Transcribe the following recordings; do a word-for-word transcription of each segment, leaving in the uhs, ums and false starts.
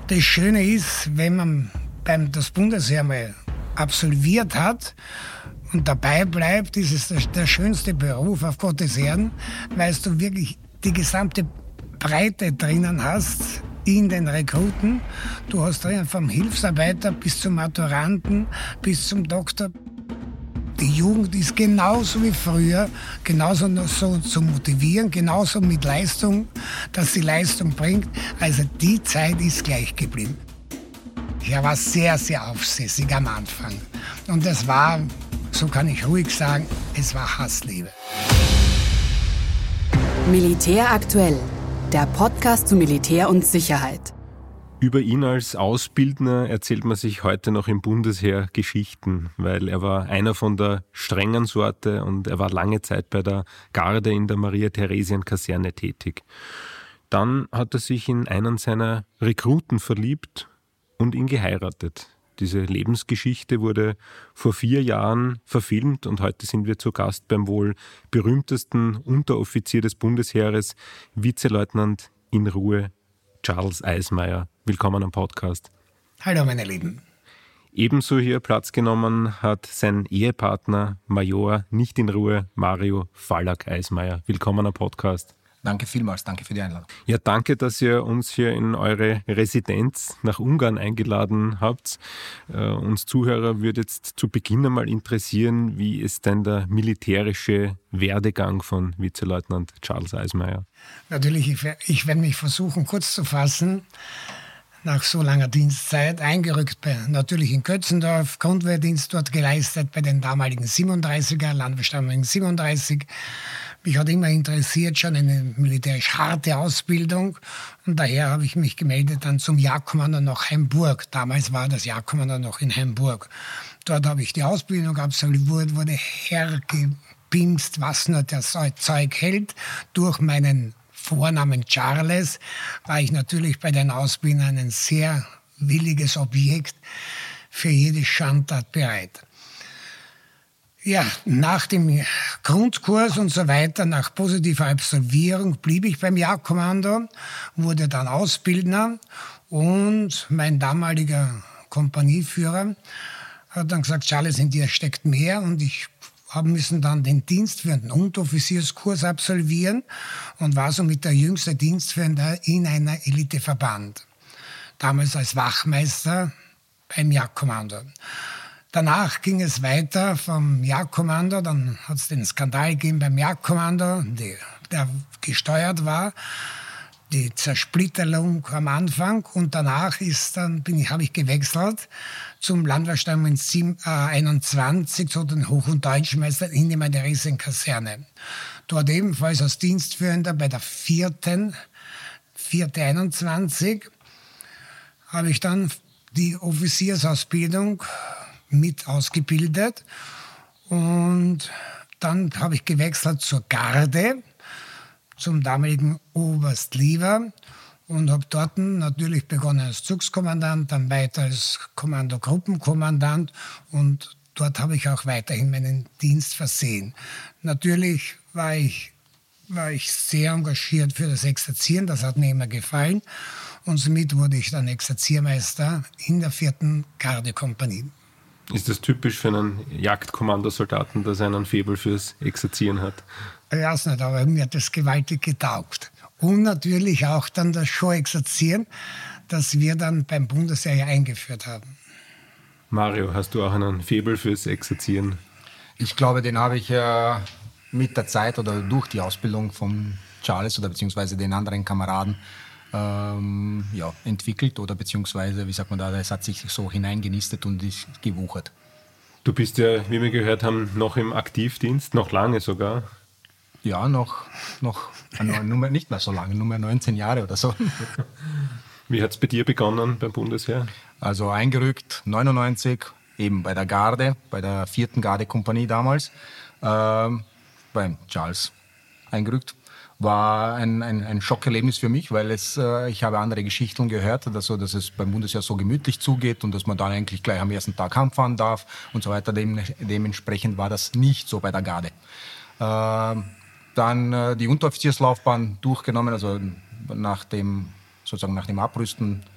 Das Schöne ist, wenn man beim das Bundesheer mal absolviert hat und dabei bleibt, ist es der, der schönste Beruf auf Gottes Erden, weil du wirklich die gesamte Breite drinnen hast in den Rekruten. Du hast drinnen vom Hilfsarbeiter bis zum Maturanten, bis zum Doktor. Die Jugend ist genauso wie früher, genauso so zu motivieren, genauso mit Leistung, dass sie Leistung bringt. Also die Zeit ist gleich geblieben. Ich war sehr, sehr aufsässig am Anfang. Und es war, so kann ich ruhig sagen, es war Hassliebe. Militär aktuell, der Podcast zu Militär und Sicherheit. Über ihn als Ausbildner erzählt man sich heute noch im Bundesheer Geschichten, weil er war einer von der strengen Sorte und er war lange Zeit bei der Garde in der Maria-Theresien-Kaserne tätig. Dann hat er sich in einen seiner Rekruten verliebt und ihn geheiratet. Diese Lebensgeschichte wurde vor vier Jahren verfilmt und heute sind wir zu Gast beim wohl berühmtesten Unteroffizier des Bundesheeres, Vizeleutnant in Ruhe Charles Eismayer. Willkommen am Podcast. Hallo meine Lieben. Ebenso hier Platz genommen hat sein Ehepartner Major nicht in Ruhe Mario Fallack-Eismayer. Willkommen am Podcast. Danke vielmals, danke für die Einladung. Ja, danke, dass ihr uns hier in eure Residenz nach Ungarn eingeladen habt. Äh, uns Zuhörer würde jetzt zu Beginn einmal interessieren, wie ist denn der militärische Werdegang von Vizeleutnant Charles Eismayer? Natürlich, ich, ich werde mich versuchen, kurz zu fassen. Nach so langer Dienstzeit eingerückt, bei, natürlich in Kötzendorf, Grundwehrdienst dort geleistet bei den damaligen siebenunddreißiger, Landwehrstammling siebenunddreißig. Mich hat immer interessiert, schon eine militärisch harte Ausbildung. Und daher habe ich mich gemeldet dann zum Jagdkommando nach Haimburg. Damals war das Jagdkommando noch in Haimburg. Dort habe ich die Ausbildung absolviert, wurde hergepimst, was nur das Zeug hält. Durch meinen Vornamen Charles war ich natürlich bei den Ausbildern ein sehr williges Objekt, für jede Schandtat bereit. Ja, nach dem Grundkurs und so weiter, nach positiver Absolvierung, blieb ich beim Jagdkommando, wurde dann Ausbildner und mein damaliger Kompanieführer hat dann gesagt, Charles, in dir steckt mehr, und ich haben müssen dann den dienstführenden Unteroffizierskurs absolvieren und war somit der jüngste Dienstführende in einer Eliteverband. Damals als Wachmeister beim Jagdkommando. Danach ging es weiter vom Jagdkommando, dann hat es den Skandal gegeben beim Jagdkommando, die, der gesteuert war, die Zersplitterung am Anfang, und danach ist dann bin ich, habe ich gewechselt zum Landwehrstammling einundzwanzig, zu den Hoch- und Deutschmeistern in die Maria-Theresien-Kaserne. Dort ebenfalls als Dienstführender bei der vierten, vierte einundzwanzig, habe ich dann die Offiziersausbildung mit ausgebildet, und dann habe ich gewechselt zur Garde, zum damaligen Oberst Lieber, und habe dort natürlich begonnen als Zugskommandant, dann weiter als Kommandogruppenkommandant, und dort habe ich auch weiterhin meinen Dienst versehen. Natürlich war ich, war ich sehr engagiert für das Exerzieren, das hat mir immer gefallen, und somit wurde ich dann Exerziermeister in der vierten Gardekompanie. Ist das typisch für einen Jagdkommandosoldaten, dass er einen Faible fürs Exerzieren hat? Ich weiß nicht, aber mir hat das gewaltig getaugt. Und natürlich auch dann das Show-Exerzieren, das wir dann beim Bundesheer eingeführt haben. Mario, hast du auch einen Faible fürs Exerzieren? Ich glaube, den habe ich äh, mit der Zeit oder durch die Ausbildung von Charles oder beziehungsweise den anderen Kameraden ähm, ja, entwickelt, oder beziehungsweise, wie sagt man da, es hat sich so hineingenistet und ist gewuchert. Du bist ja, wie wir gehört haben, noch im Aktivdienst, noch lange sogar. Ja, noch, noch Nummer, nicht mehr so lange, nur mehr neunzehn Jahre oder so. Wie hat es bei dir begonnen beim Bundesheer? Also eingerückt neunundneunzig, eben bei der Garde, bei der vierten Gardekompanie damals, ähm, beim Charles eingerückt. War ein, ein, ein Schockerlebnis für mich, weil es, äh, ich habe andere Geschichten gehört, also, dass es beim Bundesheer so gemütlich zugeht und dass man dann eigentlich gleich am ersten Tag heimfahren darf und so weiter. Dem, dementsprechend war das nicht so bei der Garde. Äh, dann äh, die Unteroffizierslaufbahn durchgenommen, also nach dem, sozusagen nach dem Abrüsten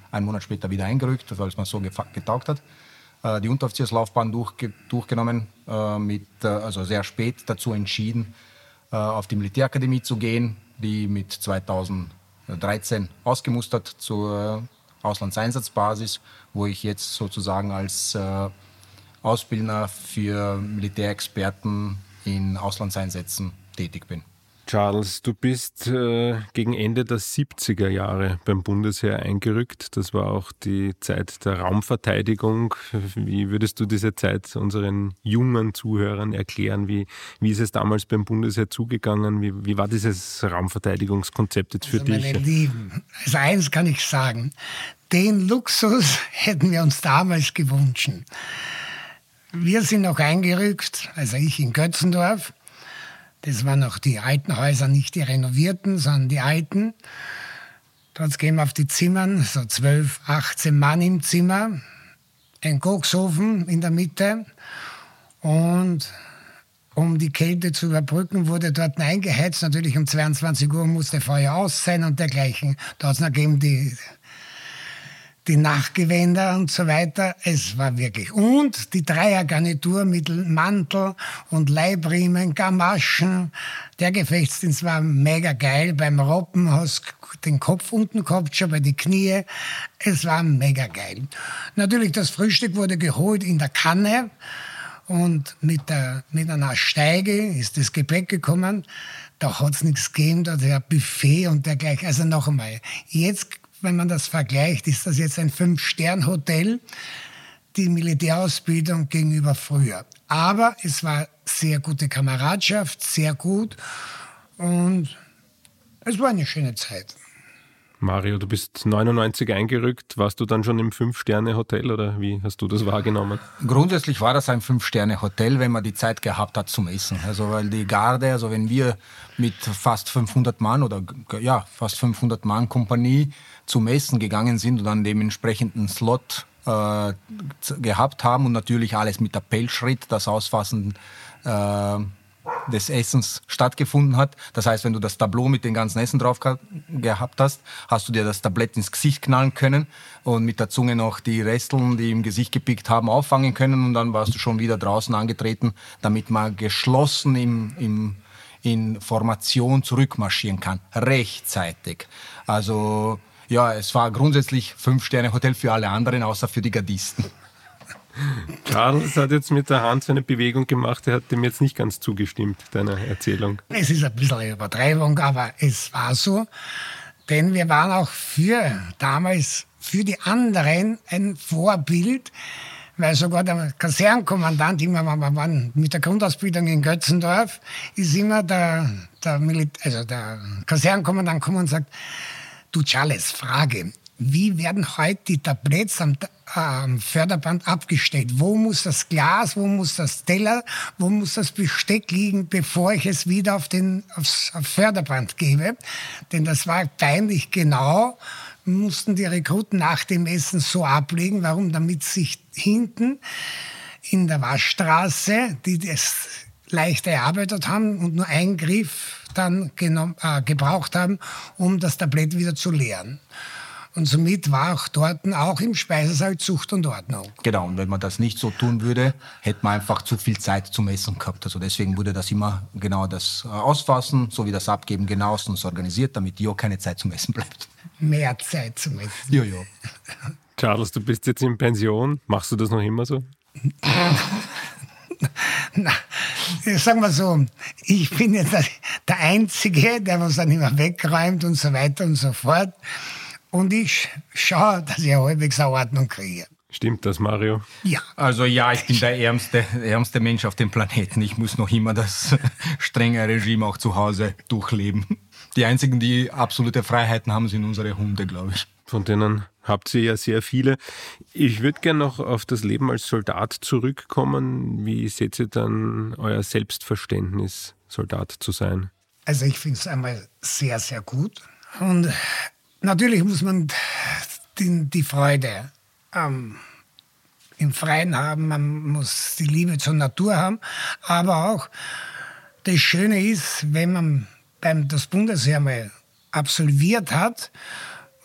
einen Monat später wieder eingerückt, weil es mir so getaugt hat. Äh, die Unteroffizierslaufbahn durchge durchgenommen, äh, mit, äh, also sehr spät dazu entschieden, äh, auf die Militärakademie zu gehen, die mit zweitausenddreizehn ausgemustert zur äh, Auslandseinsatzbasis, wo ich jetzt sozusagen als äh, Ausbildner für Militärexperten in Auslandseinsätzen tätig bin. Charles, du bist äh, gegen Ende der siebziger Jahre beim Bundesheer eingerückt. Das war auch die Zeit der Raumverteidigung. Wie würdest du diese Zeit unseren jungen Zuhörern erklären? Wie, wie ist es damals beim Bundesheer zugegangen? Wie, wie war dieses Raumverteidigungskonzept jetzt für also dich? Meine Lieben, also eins kann ich sagen, den Luxus hätten wir uns damals gewünscht. Wir sind noch eingerückt, also ich in Götzendorf. Das waren noch die alten Häuser, nicht die renovierten, sondern die alten. Dort gehen wir auf die Zimmern, so zwölf, achtzehn Mann im Zimmer, ein Koksofen in der Mitte. Und um die Kälte zu überbrücken, wurde dort eingeheizt. Natürlich um zweiundzwanzig Uhr musste Feuer aus sein und dergleichen. Da hat es noch gegeben die, die Nachtgewänder und so weiter. Es war wirklich. Und die Dreiergarnitur mit Mantel und Leibriemen, Gamaschen. Der Gefechtsdienst war mega geil. Beim Robben hast du den Kopf unten gehabt, schon bei den Knie. Es war mega geil. Natürlich, das Frühstück wurde geholt in der Kanne. Und mit, der, mit einer Steige ist das Gepäck gekommen. Da hat es nichts gegeben, da der Buffet und dergleichen. Also noch einmal, jetzt, wenn man das vergleicht, ist das jetzt ein Fünf-Stern-Hotel, die Militärausbildung gegenüber früher. Aber es war sehr gute Kameradschaft, sehr gut und es war eine schöne Zeit. Mario, du bist neunundneunzig eingerückt. Warst du dann schon im Fünf-Sterne-Hotel oder wie hast du das wahrgenommen? Grundsätzlich war das ein Fünf-Sterne-Hotel, wenn man die Zeit gehabt hat zum Essen. Also weil die Garde, also wenn wir mit fast fünfhundert Mann oder ja fast fünfhundert Mann Kompanie zum Essen gegangen sind und dann dementsprechenden Slot äh, gehabt haben und natürlich alles mit Appellschritt, das Ausfassen äh, des Essens stattgefunden hat. Das heißt, wenn du das Tableau mit dem ganzen Essen drauf gehabt hast, hast du dir das Tablett ins Gesicht knallen können und mit der Zunge noch die Resteln, die im Gesicht gepickt haben, auffangen können und dann warst du schon wieder draußen angetreten, damit man geschlossen im, im, in Formation zurückmarschieren kann. Rechtzeitig. Also ja, es war grundsätzlich Fünf-Sterne-Hotel für alle anderen, außer für die Gardisten. Charles hat jetzt mit der Hand so eine Bewegung gemacht, er hat dem jetzt nicht ganz zugestimmt, deiner Erzählung. Es ist ein bisschen eine Übertreibung, aber es war so. Denn wir waren auch für damals, für die anderen ein Vorbild, weil sogar der Kasernenkommandant, immer, wir waren mit der Grundausbildung in Götzendorf, ist immer der, der, Milit- also der Kasernenkommandant gekommen und sagt, du Charles, Frage, wie werden heute die Tabletts am, am Förderband abgestellt? Wo muss das Glas, wo muss das Teller, wo muss das Besteck liegen, bevor ich es wieder auf den, aufs auf Förderband gebe? Denn das war peinlich genau, mussten die Rekruten nach dem Essen so ablegen. Warum? Damit sich hinten in der Waschstraße, die das leicht erarbeitet haben und nur einen Griff dann genommen, äh, gebraucht haben, um das Tablett wieder zu leeren. Und somit war auch dort, auch im Speisesaal, Zucht und Ordnung. Genau, und wenn man das nicht so tun würde, hätte man einfach zu viel Zeit zum Essen gehabt. Also deswegen wurde das immer genau das Ausfassen sowie das Abgeben genauestens organisiert, damit ja keine Zeit zum Essen bleibt. Mehr Zeit zum Essen. Ja, ja. Charles, du bist jetzt in Pension. Machst du das noch immer so? Na, sagen wir so, ich bin jetzt der Einzige, der was dann immer wegräumt und so weiter und so fort. Und ich schaue, dass ich halbwegs eine Ordnung kriege. Stimmt das, Mario? Ja. Also ja, ich bin der ärmste, ärmste Mensch auf dem Planeten. Ich muss noch immer das strenge Regime auch zu Hause durchleben. Die einzigen, die absolute Freiheiten haben, sind unsere Hunde, glaube ich. Von denen habt ihr ja sehr viele. Ich würde gerne noch auf das Leben als Soldat zurückkommen. Wie seht ihr dann euer Selbstverständnis, Soldat zu sein? Also ich finde es einmal sehr, sehr gut. Und natürlich muss man die, die Freude ähm, im Freien haben, man muss die Liebe zur Natur haben, aber auch das Schöne ist, wenn man beim, das Bundesheer mal absolviert hat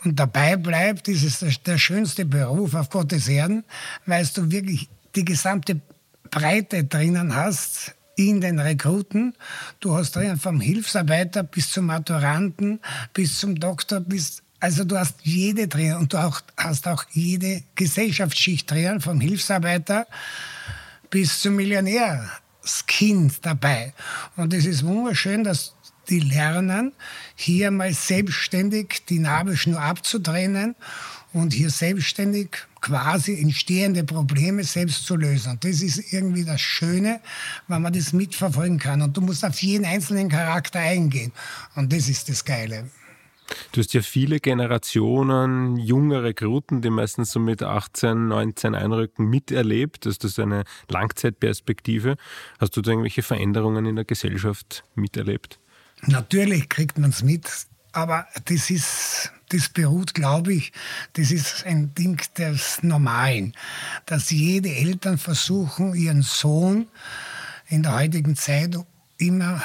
und dabei bleibt, ist es der, der schönste Beruf auf Gottes Erden, weil du wirklich die gesamte Breite drinnen hast in den Rekruten. Du hast drinnen vom Hilfsarbeiter bis zum Maturanten, bis zum Doktor, bis, also du hast jede drin und du auch, hast auch jede Gesellschaftsschicht drin, vom Hilfsarbeiter bis zum Millionärskind dabei. Und es ist wunderschön, dass die lernen, hier mal selbstständig die Nabelschnur abzutrennen und hier selbstständig quasi entstehende Probleme selbst zu lösen. Und das ist irgendwie das Schöne, wenn man das mitverfolgen kann. Und du musst auf jeden einzelnen Charakter eingehen. Und das ist das Geile. Du hast ja viele Generationen junger Rekruten, die meistens so mit achtzehn, neunzehn einrücken, miterlebt. Das ist eine Langzeitperspektive. Hast du da irgendwelche Veränderungen in der Gesellschaft miterlebt? Natürlich kriegt man es mit, aber das ist, das beruht, glaube ich, das ist ein Ding des Normalen, dass jede Eltern versuchen, ihren Sohn in der heutigen Zeit immer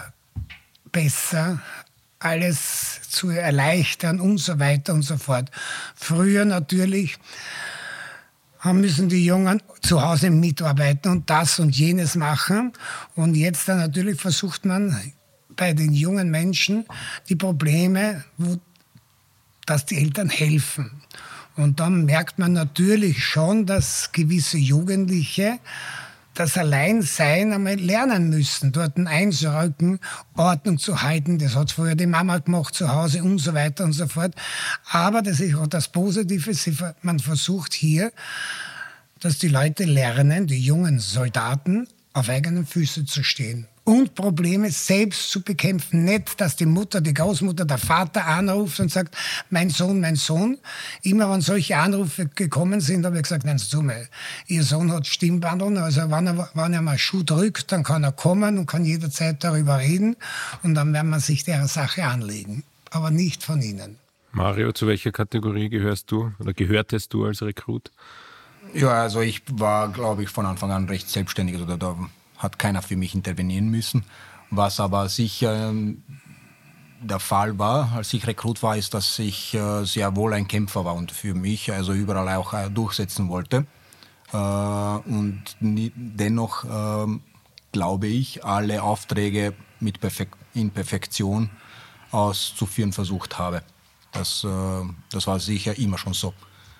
besser alles zu erleichtern und so weiter und so fort. Früher natürlich haben müssen die Jungen zu Hause mitarbeiten und das und jenes machen. Und jetzt dann natürlich versucht man bei den jungen Menschen die Probleme, wo, dass die Eltern helfen. Und dann merkt man natürlich schon, dass gewisse Jugendliche das Alleinsein einmal lernen müssen, dort einzurücken, Ordnung zu halten. Das hat früher die Mama gemacht zu Hause und so weiter und so fort. Aber das ist auch das Positive, man versucht hier, dass die Leute lernen, die jungen Soldaten, auf eigenen Füßen zu stehen und Probleme selbst zu bekämpfen. Nicht, dass die Mutter, die Großmutter, der Vater anruft und sagt, mein Sohn, mein Sohn. Immer wenn solche Anrufe gekommen sind, habe ich gesagt, nein, zu mir. Ihr Sohn hat Stimmbandeln, also wenn er, wenn er mal Schuh drückt, dann kann er kommen und kann jederzeit darüber reden und dann werden wir sich der Sache anlegen. Aber nicht von Ihnen. Mario, zu welcher Kategorie gehörst du oder gehörtest du als Rekrut? Ja, also ich war, glaube ich, von Anfang an recht selbstständig. Also da, da hat keiner für mich intervenieren müssen. Was aber sicher äh, der Fall war, als ich Rekrut war, ist, dass ich äh, sehr wohl ein Kämpfer war und für mich also überall auch äh, durchsetzen wollte. Äh, und nie, dennoch äh, glaube ich, alle Aufträge mit Perfek- in Perfektion auszuführen versucht habe. Das, äh, das war sicher immer schon so.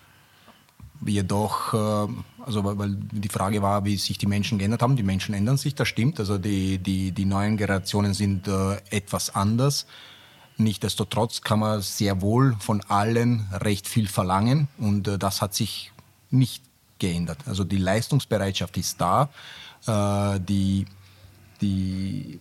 Jedoch, also weil die Frage war, wie sich die Menschen geändert haben. Die Menschen ändern sich, das stimmt. Also die, die, die neuen Generationen sind äh, etwas anders. Nichtsdestotrotz kann man sehr wohl von allen recht viel verlangen und äh, das hat sich nicht geändert. Also die Leistungsbereitschaft ist da, äh, die, die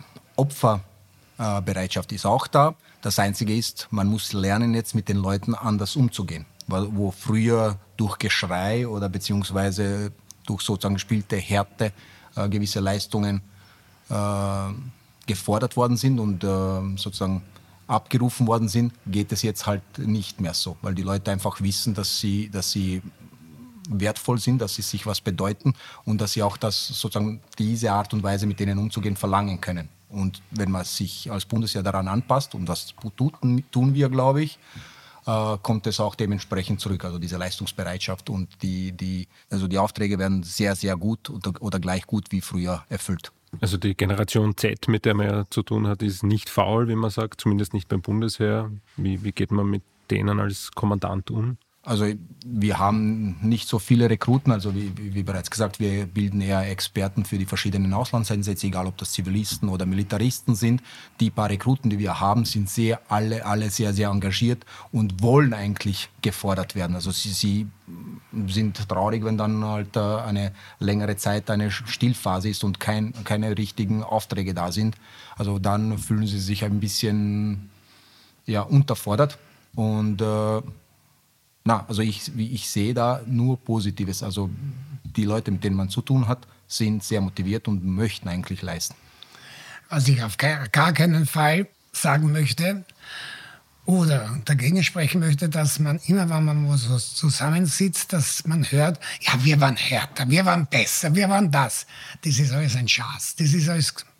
Opferbereitschaft ist auch da. Das Einzige ist, man muss lernen, jetzt mit den Leuten anders umzugehen. Wo früher durch Geschrei oder beziehungsweise durch sozusagen gespielte Härte äh, gewisse Leistungen äh, gefordert worden sind und äh, sozusagen abgerufen worden sind, geht es jetzt halt nicht mehr so, weil die Leute einfach wissen, dass sie, dass sie wertvoll sind, dass sie sich was bedeuten und dass sie auch das sozusagen diese Art und Weise, mit denen umzugehen, verlangen können. Und wenn man sich als Bundesheer daran anpasst, und das tun, tun wir, glaube ich, äh, kommt es auch dementsprechend zurück. Also diese Leistungsbereitschaft und die, die, also die Aufträge werden sehr, sehr gut oder, oder gleich gut wie früher erfüllt. Also die Generation Z, mit der man ja zu tun hat, ist nicht faul, wie man sagt, zumindest nicht beim Bundesheer. Wie, wie geht man mit denen als Kommandant um? Also wir haben nicht so viele Rekruten, also wie, wie bereits gesagt, wir bilden eher Experten für die verschiedenen Auslandseinsätze, egal ob das Zivilisten oder Militaristen sind. Die paar Rekruten, die wir haben, sind sehr, alle, alle sehr, sehr engagiert und wollen eigentlich gefordert werden. Also sie, sie sind traurig, wenn dann halt eine längere Zeit eine Stillphase ist und kein, keine richtigen Aufträge da sind. Also dann fühlen sie sich ein bisschen ja, unterfordert und äh, Na, also ich, ich sehe da nur Positives. Also die Leute, mit denen man zu tun hat, sind sehr motiviert und möchten eigentlich leisten. Was ich auf gar keinen Fall sagen möchte oder dagegen sprechen möchte, dass man immer, wenn man so zusammensitzt, dass man hört, ja, wir waren härter, wir waren besser, wir waren das. Das ist alles ein Schatz. Das ist alles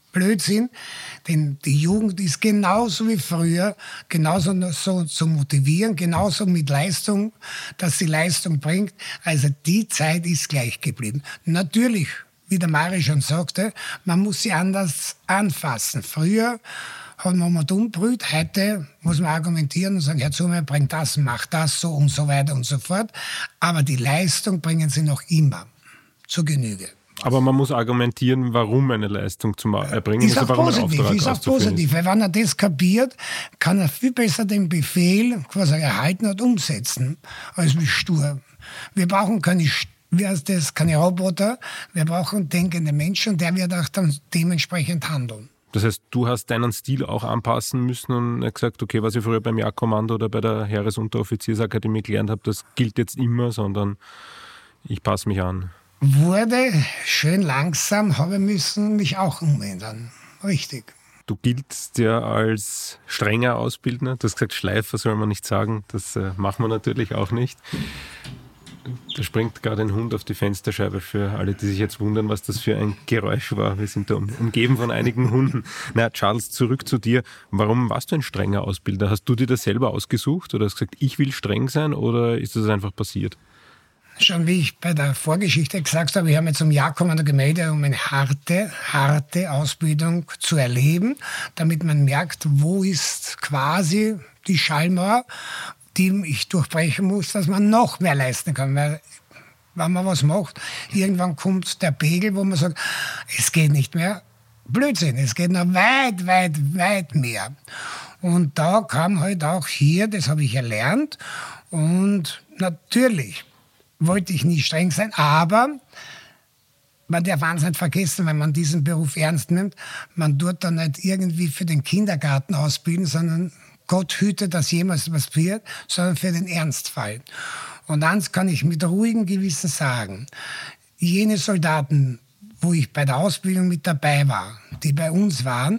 Blödsinn, denn die Jugend ist genauso wie früher, genauso so zu motivieren, genauso mit Leistung, dass sie Leistung bringt. Also die Zeit ist gleich geblieben. Natürlich, wie der Mario schon sagte, man muss sie anders anfassen. Früher hat man mal dumm brüht, heute muss man argumentieren und sagen, Herr Zumer, bring das, mach das, so und so weiter und so fort. Aber die Leistung bringen sie noch immer zur Genüge. Aber man muss argumentieren, warum eine Leistung zu erbringen ist. Auch warum positiv, ein ist auch positiv. Weil wenn er das kapiert, kann er viel besser den Befehl, was er erhalten hat, umsetzen, als wie stur. Wir brauchen keine, wie heißt das, keine Roboter, wir brauchen denkende Menschen und der wird auch dann dementsprechend handeln. Das heißt, du hast deinen Stil auch anpassen müssen und gesagt, okay, was ich früher beim Jagdkommando oder bei der Heeresunteroffiziersakademie gelernt habe, das gilt jetzt immer, sondern ich passe mich an. Wurde schön langsam, habe müssen mich auch umändern. Richtig. Du giltst ja als strenger Ausbildner. Du hast gesagt, Schleifer soll man nicht sagen. Das äh, machen wir natürlich auch nicht. Da springt gerade ein Hund auf die Fensterscheibe für alle, die sich jetzt wundern, was das für ein Geräusch war. Wir sind da um, umgeben von einigen Hunden. Na, Charles, zurück zu dir. Warum warst du ein strenger Ausbilder? Hast du dir das selber ausgesucht oder hast gesagt, ich will streng sein oder ist das einfach passiert? Schon wie ich bei der Vorgeschichte gesagt habe, ich habe mich zum Jagdkommando gemeldet, um eine harte, harte Ausbildung zu erleben, damit man merkt, wo ist quasi die Schallmauer, die ich durchbrechen muss, dass man noch mehr leisten kann. Weil wenn man was macht, irgendwann kommt der Pegel, wo man sagt, es geht nicht mehr. Blödsinn, es geht noch weit, weit, weit mehr. Und da kam halt auch hier, das habe ich erlernt. Und natürlich wollte ich nie streng sein, aber man darf eins nicht vergessen, wenn man diesen Beruf ernst nimmt, man tut dann nicht irgendwie für den Kindergarten ausbilden, sondern Gott hüte, dass jemals was passiert, sondern für den Ernstfall. Und eins kann ich mit ruhigem Gewissen sagen, jene Soldaten, wo ich bei der Ausbildung mit dabei war, die bei uns waren,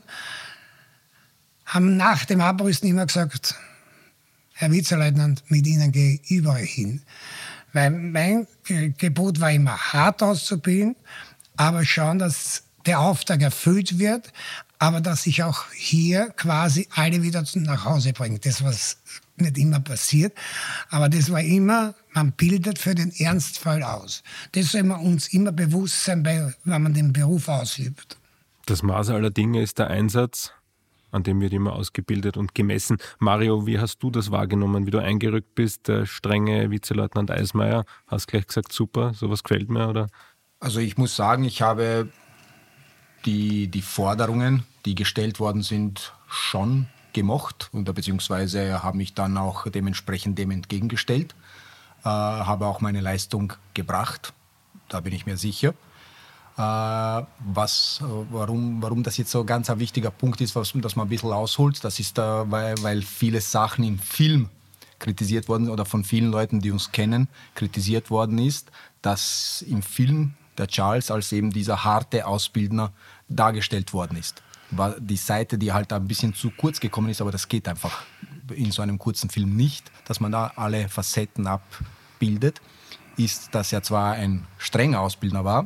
haben nach dem Abrüsten immer gesagt, Herr Vizeleutnant, mit Ihnen gehe ich überall hin. Weil mein Gebot war immer, hart auszubilden, aber schauen, dass der Auftrag erfüllt wird, aber dass ich auch hier quasi alle wieder nach Hause bringe. Das, was nicht immer passiert, aber das war immer, man bildet für den Ernstfall aus. Das soll man uns immer bewusst sein, wenn man den Beruf ausübt. Das Maß aller Dinge ist der Einsatz, an dem wird immer ausgebildet und gemessen. Mario, wie hast du das wahrgenommen, wie du eingerückt bist, der strenge Vizeleutnant Eismeier? Hast gleich gesagt, super, sowas gefällt mir, oder? Also ich muss sagen, ich habe die, die Forderungen, die gestellt worden sind, schon gemocht und beziehungsweise habe mich dann auch dementsprechend dem entgegengestellt, äh, habe auch meine Leistung gebracht, da bin ich mir sicher. Äh, was, warum, warum das jetzt so ganz ein wichtiger Punkt ist, was, dass man ein bisschen ausholt, das ist, äh, weil, weil viele Sachen im Film kritisiert worden oder von vielen Leuten, die uns kennen, kritisiert worden ist, dass im Film der Charles als eben dieser harte Ausbildner dargestellt worden ist. War die Seite, die halt ein bisschen zu kurz gekommen ist, aber das geht einfach in so einem kurzen Film nicht, dass man da alle Facetten abbildet, ist, dass er zwar ein strenger Ausbildner war,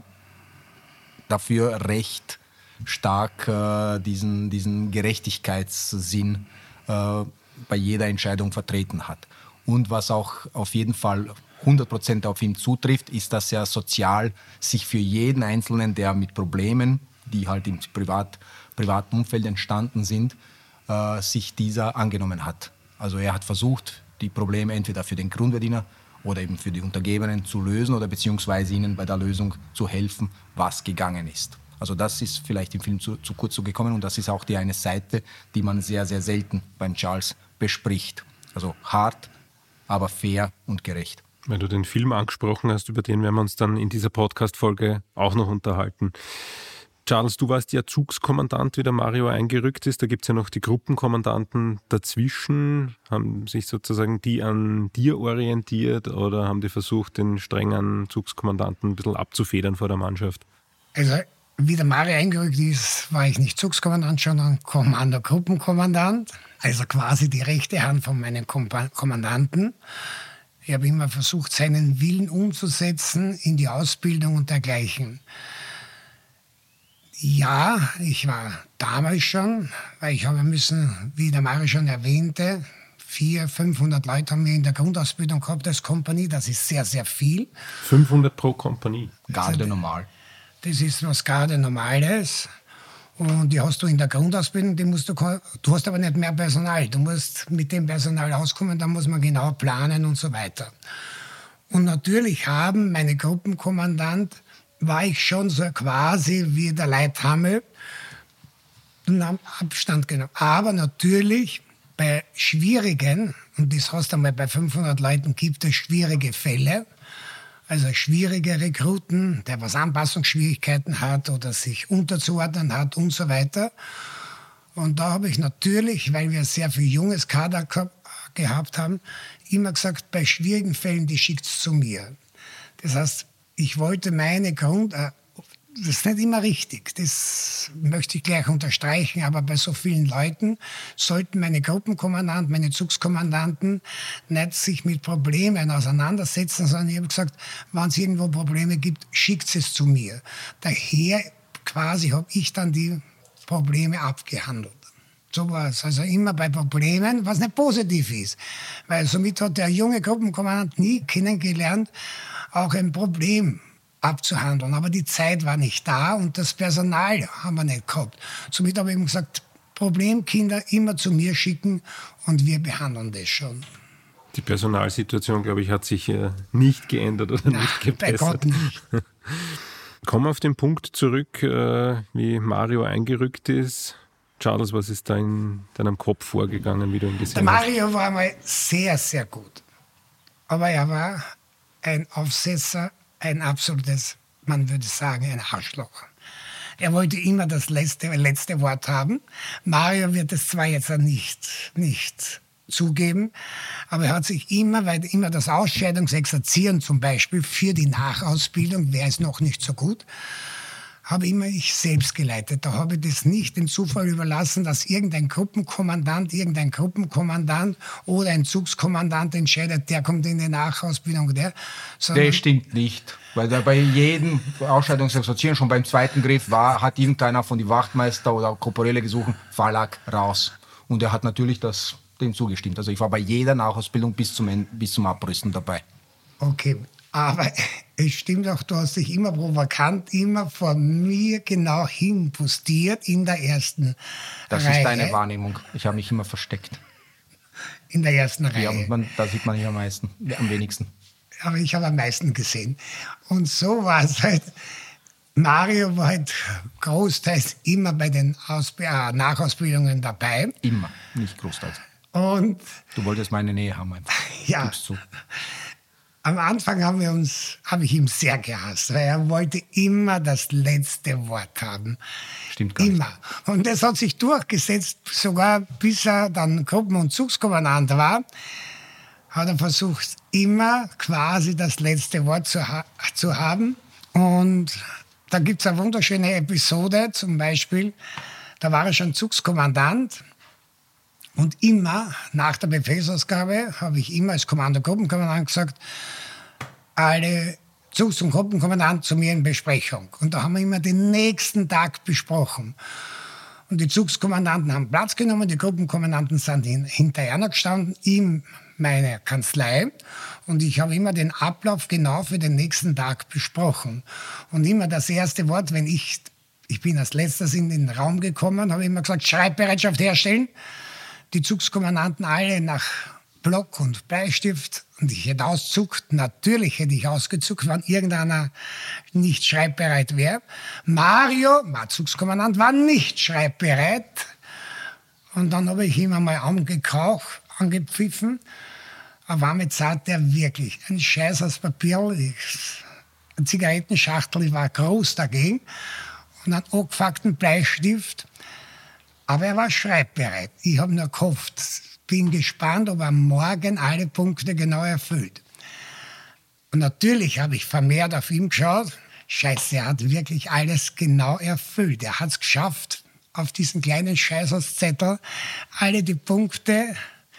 dafür recht stark äh, diesen, diesen Gerechtigkeitssinn äh, bei jeder Entscheidung vertreten hat. Und was auch auf jeden Fall hundert Prozent auf ihn zutrifft, ist, dass er sozial sich für jeden Einzelnen, der mit Problemen, die halt im Privat, privaten Umfeld entstanden sind, äh, sich dieser angenommen hat. Also er hat versucht, die Probleme entweder für den Grundverdiener oder eben für die Untergebenen zu lösen oder beziehungsweise ihnen bei der Lösung zu helfen, was gegangen ist. Also das ist vielleicht im Film zu, zu kurz so gekommen und das ist auch die eine Seite, die man sehr, sehr selten beim Charles bespricht. Also hart, aber fair und gerecht. Wenn du den Film angesprochen hast, über den werden wir uns dann in dieser Podcast-Folge auch noch unterhalten. Charles, du warst ja Zugskommandant, wie der Mario eingerückt ist. Da gibt es ja noch die Gruppenkommandanten dazwischen. Haben sich sozusagen die an dir orientiert oder haben die versucht, den strengen Zugskommandanten ein bisschen abzufedern vor der Mannschaft? Also, wie der Mario eingerückt ist, war ich nicht Zugskommandant, sondern Kommando-Gruppenkommandant. Also quasi die rechte Hand von meinem Kommandanten. Ich habe immer versucht, seinen Willen umzusetzen in die Ausbildung und dergleichen. Ja, ich war damals schon, weil ich habe müssen, wie der Mario schon erwähnte, vierhundert, fünfhundert Leute haben wir in der Grundausbildung gehabt als Kompanie. Das ist sehr, sehr viel. fünfhundert pro Kompanie? Garde normal. Das ist was Garde Normales. Und die hast du in der Grundausbildung, die musst du, du hast aber nicht mehr Personal. Du musst mit dem Personal auskommen, da muss man genau planen und so weiter. Und natürlich haben meine Gruppenkommandant, war ich schon so quasi wie der Leithammel und haben Abstand genommen. Aber natürlich bei schwierigen, und das hast du einmal bei fünfhundert Leuten, gibt es schwierige Fälle, also schwierige Rekruten, der was Anpassungsschwierigkeiten hat oder sich unterzuordnen hat und so weiter. Und da habe ich natürlich, weil wir sehr viel junges Kader gehabt haben, immer gesagt, bei schwierigen Fällen, die schickt es zu mir. Das heißt, ich wollte meine Grund... Das ist nicht immer richtig, das möchte ich gleich unterstreichen, aber bei so vielen Leuten sollten meine Gruppenkommandanten, meine Zugskommandanten nicht sich mit Problemen auseinandersetzen, sondern ich habe gesagt, wenn es irgendwo Probleme gibt, schickt es zu mir. Daher quasi habe ich dann die Probleme abgehandelt. So war es. Also immer bei Problemen, was nicht positiv ist. Weil somit hat der junge Gruppenkommandant nie kennengelernt, auch ein Problem abzuhandeln. Aber die Zeit war nicht da und das Personal haben wir nicht gehabt. Somit habe ich ihm gesagt, Problemkinder immer zu mir schicken und wir behandeln das schon. Die Personalsituation, glaube ich, hat sich äh, nicht geändert oder Na, nicht gebessert. Bei Gott nicht. Kommen wir auf den Punkt zurück, äh, wie Mario eingerückt ist. Charles, was ist da in deinem Kopf vorgegangen, wie du ihn gesehen Der Mario war mal sehr, sehr gut. Aber er war ein Aufsetzer, ein absolutes, man würde sagen, ein Arschloch. Er wollte immer das letzte, letzte Wort haben. Mario wird es zwar jetzt nicht, nicht zugeben, aber er hat sich immer, weil immer das Ausscheidungsexerzieren zum Beispiel für die Nachausbildung, wäre es noch nicht so gut, habe immer ich selbst geleitet. Da habe ich das nicht dem Zufall überlassen, dass irgendein Gruppenkommandant, irgendein Gruppenkommandant oder ein Zugskommandant entscheidet, der kommt in die Nachausbildung. Der, das stimmt nicht. Weil da bei jedem Ausscheidungsexerzieren, schon beim zweiten Griff, war, hat irgendeiner von den Wachtmeister oder Korporelle gesucht, Verlag raus. Und er hat natürlich das, dem zugestimmt. Also ich war bei jeder Nachausbildung bis zum, bis zum Abrüsten dabei. Okay. Aber es stimmt auch, du hast dich immer provokant, immer vor mir genau hin postiert in der ersten das Reihe. Das ist deine Wahrnehmung. Ich habe mich immer versteckt. In der ersten Reihe. Ja, man, da sieht man nicht am meisten, am wenigsten. Aber ich habe am meisten gesehen. Und so war es halt. Mario war halt großteils immer bei den Ausb- äh, Nachausbildungen dabei. Immer, nicht großteils. Und du wolltest meine Nähe haben einfach. Ja. Gib's zu. Am Anfang haben wir uns, habe ich ihn sehr gehasst, weil er wollte immer das letzte Wort haben. Stimmt gar nicht. Immer. Und das hat sich durchgesetzt, sogar bis er dann Gruppen- und Zugskommandant war, hat er versucht, immer quasi das letzte Wort zu, ha- zu haben. Und da gibt es eine wunderschöne Episode, zum Beispiel, da war er schon Zugskommandant. Und immer nach der Befehlsausgabe habe ich immer als Kommando-Gruppenkommandant gesagt, alle Zugs- und Gruppenkommandant zu mir in Besprechung. Und da haben wir immer den nächsten Tag besprochen. Und die Zugskommandanten haben Platz genommen, die Gruppenkommandanten sind hinterher noch gestanden, in meiner Kanzlei. Und ich habe immer den Ablauf genau für den nächsten Tag besprochen. Und immer das erste Wort, wenn ich, ich bin als letztes in den Raum gekommen, habe ich immer gesagt, Schreibbereitschaft herstellen. Die Zugskommandanten alle nach Block und Bleistift und ich hätte auszuckt. Natürlich hätte ich ausgezuckt, wenn irgendeiner nicht schreibbereit wäre. Mario, mein Zugskommandant, war nicht schreibbereit. Und dann habe ich ihn einmal angekaucht, angepfiffen. Eine warme Zeit, der wirklich ein Scheiß aus Papier, eine Zigarettenschachtel, ich war groß dagegen. Und einen angefuckten Bleistift. Aber er war schreibbereit. Ich habe nur gehofft, bin gespannt, ob er morgen alle Punkte genau erfüllt. Und natürlich habe ich vermehrt auf ihn geschaut. Scheiße, er hat wirklich alles genau erfüllt. Er hat es geschafft, auf diesen kleinen Scheißhauszettel alle die Punkte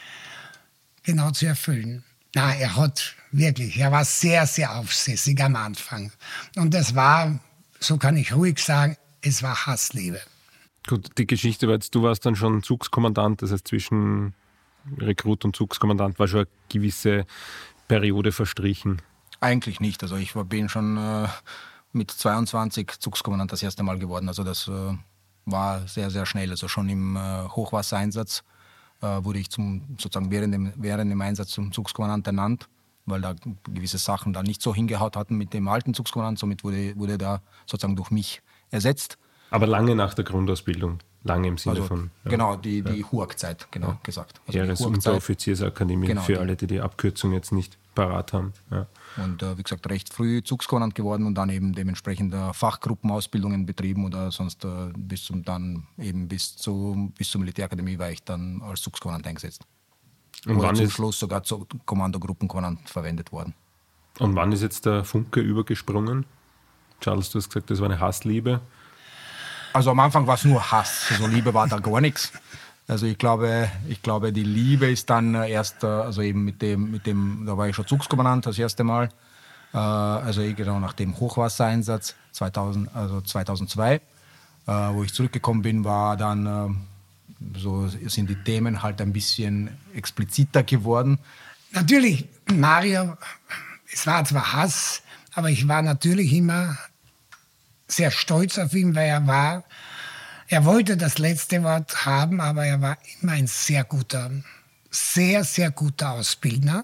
genau zu erfüllen. Na, er hat wirklich, er war sehr, sehr aufsässig am Anfang. Und das war, so kann ich ruhig sagen, es war Hassliebe. Gut, die Geschichte war jetzt, du warst dann schon Zugskommandant, das heißt zwischen Rekrut und Zugskommandant war schon eine gewisse Periode verstrichen. Eigentlich nicht, also ich war, bin schon äh, mit zweiundzwanzig Zugskommandant das erste Mal geworden, also das äh, war sehr, sehr schnell, also schon im äh, Hochwassereinsatz äh, wurde ich zum, sozusagen während dem, während dem Einsatz zum Zugskommandant ernannt, weil da gewisse Sachen da nicht so hingehaut hatten mit dem alten Zugskommandant, somit wurde, wurde da sozusagen durch mich ersetzt. Aber lange nach der Grundausbildung, lange im Sinne also, von... Ja, genau, die, die ja. H U A G-Zeit, genau ja. gesagt. Also Heeres-Unteroffiziersakademie, genau, für die. alle, die die Abkürzung jetzt nicht parat haben. Ja. Und äh, wie gesagt, recht früh Zugskommandant geworden und dann eben dementsprechend äh, Fachgruppenausbildungen betrieben oder sonst äh, bis zum dann eben bis, zu, bis zur Militärakademie war ich dann als Zugskommandant eingesetzt. Und oder wann zum ist, Schluss sogar zur Kommandogruppenkommandant verwendet worden. Und wann ist jetzt der Funke übergesprungen? Charles, du hast gesagt, das war eine Hassliebe. Also am Anfang war es nur Hass, also Liebe war da gar nichts. Also ich glaube, ich glaube, die Liebe ist dann erst, also eben mit dem, mit dem, da war ich schon Zugskommandant das erste Mal, also genau nach dem Hochwassereinsatz zweitausend, also zweitausendzwei, wo ich zurückgekommen bin, war dann, so sind die Themen halt ein bisschen expliziter geworden. Natürlich, Mario, es war zwar Hass, aber ich war natürlich immer sehr stolz auf ihn, weil er war, er wollte das letzte Wort haben, aber er war immer ein sehr guter, sehr, sehr guter Ausbildner.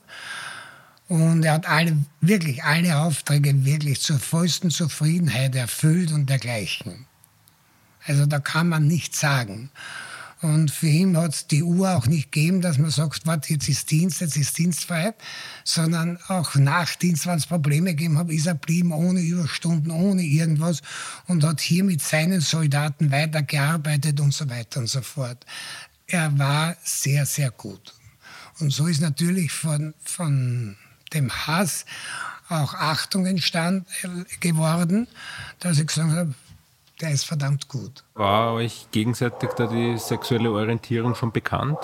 Und er hat alle, wirklich alle Aufträge wirklich zur vollsten Zufriedenheit erfüllt und dergleichen. Also da kann man nichts sagen. Und für ihn hat es die Uhr auch nicht gegeben, dass man sagt, warte, jetzt ist Dienst, jetzt ist dienstfrei, sondern auch nach Dienst, wenn es Probleme gegeben hat, ist er geblieben, ohne Überstunden, ohne irgendwas und hat hier mit seinen Soldaten weitergearbeitet und so weiter und so fort. Er war sehr, sehr gut. Und so ist natürlich von, von dem Hass auch Achtung entstanden geworden, dass ich gesagt habe, der ist verdammt gut. War euch gegenseitig da die sexuelle Orientierung schon bekannt?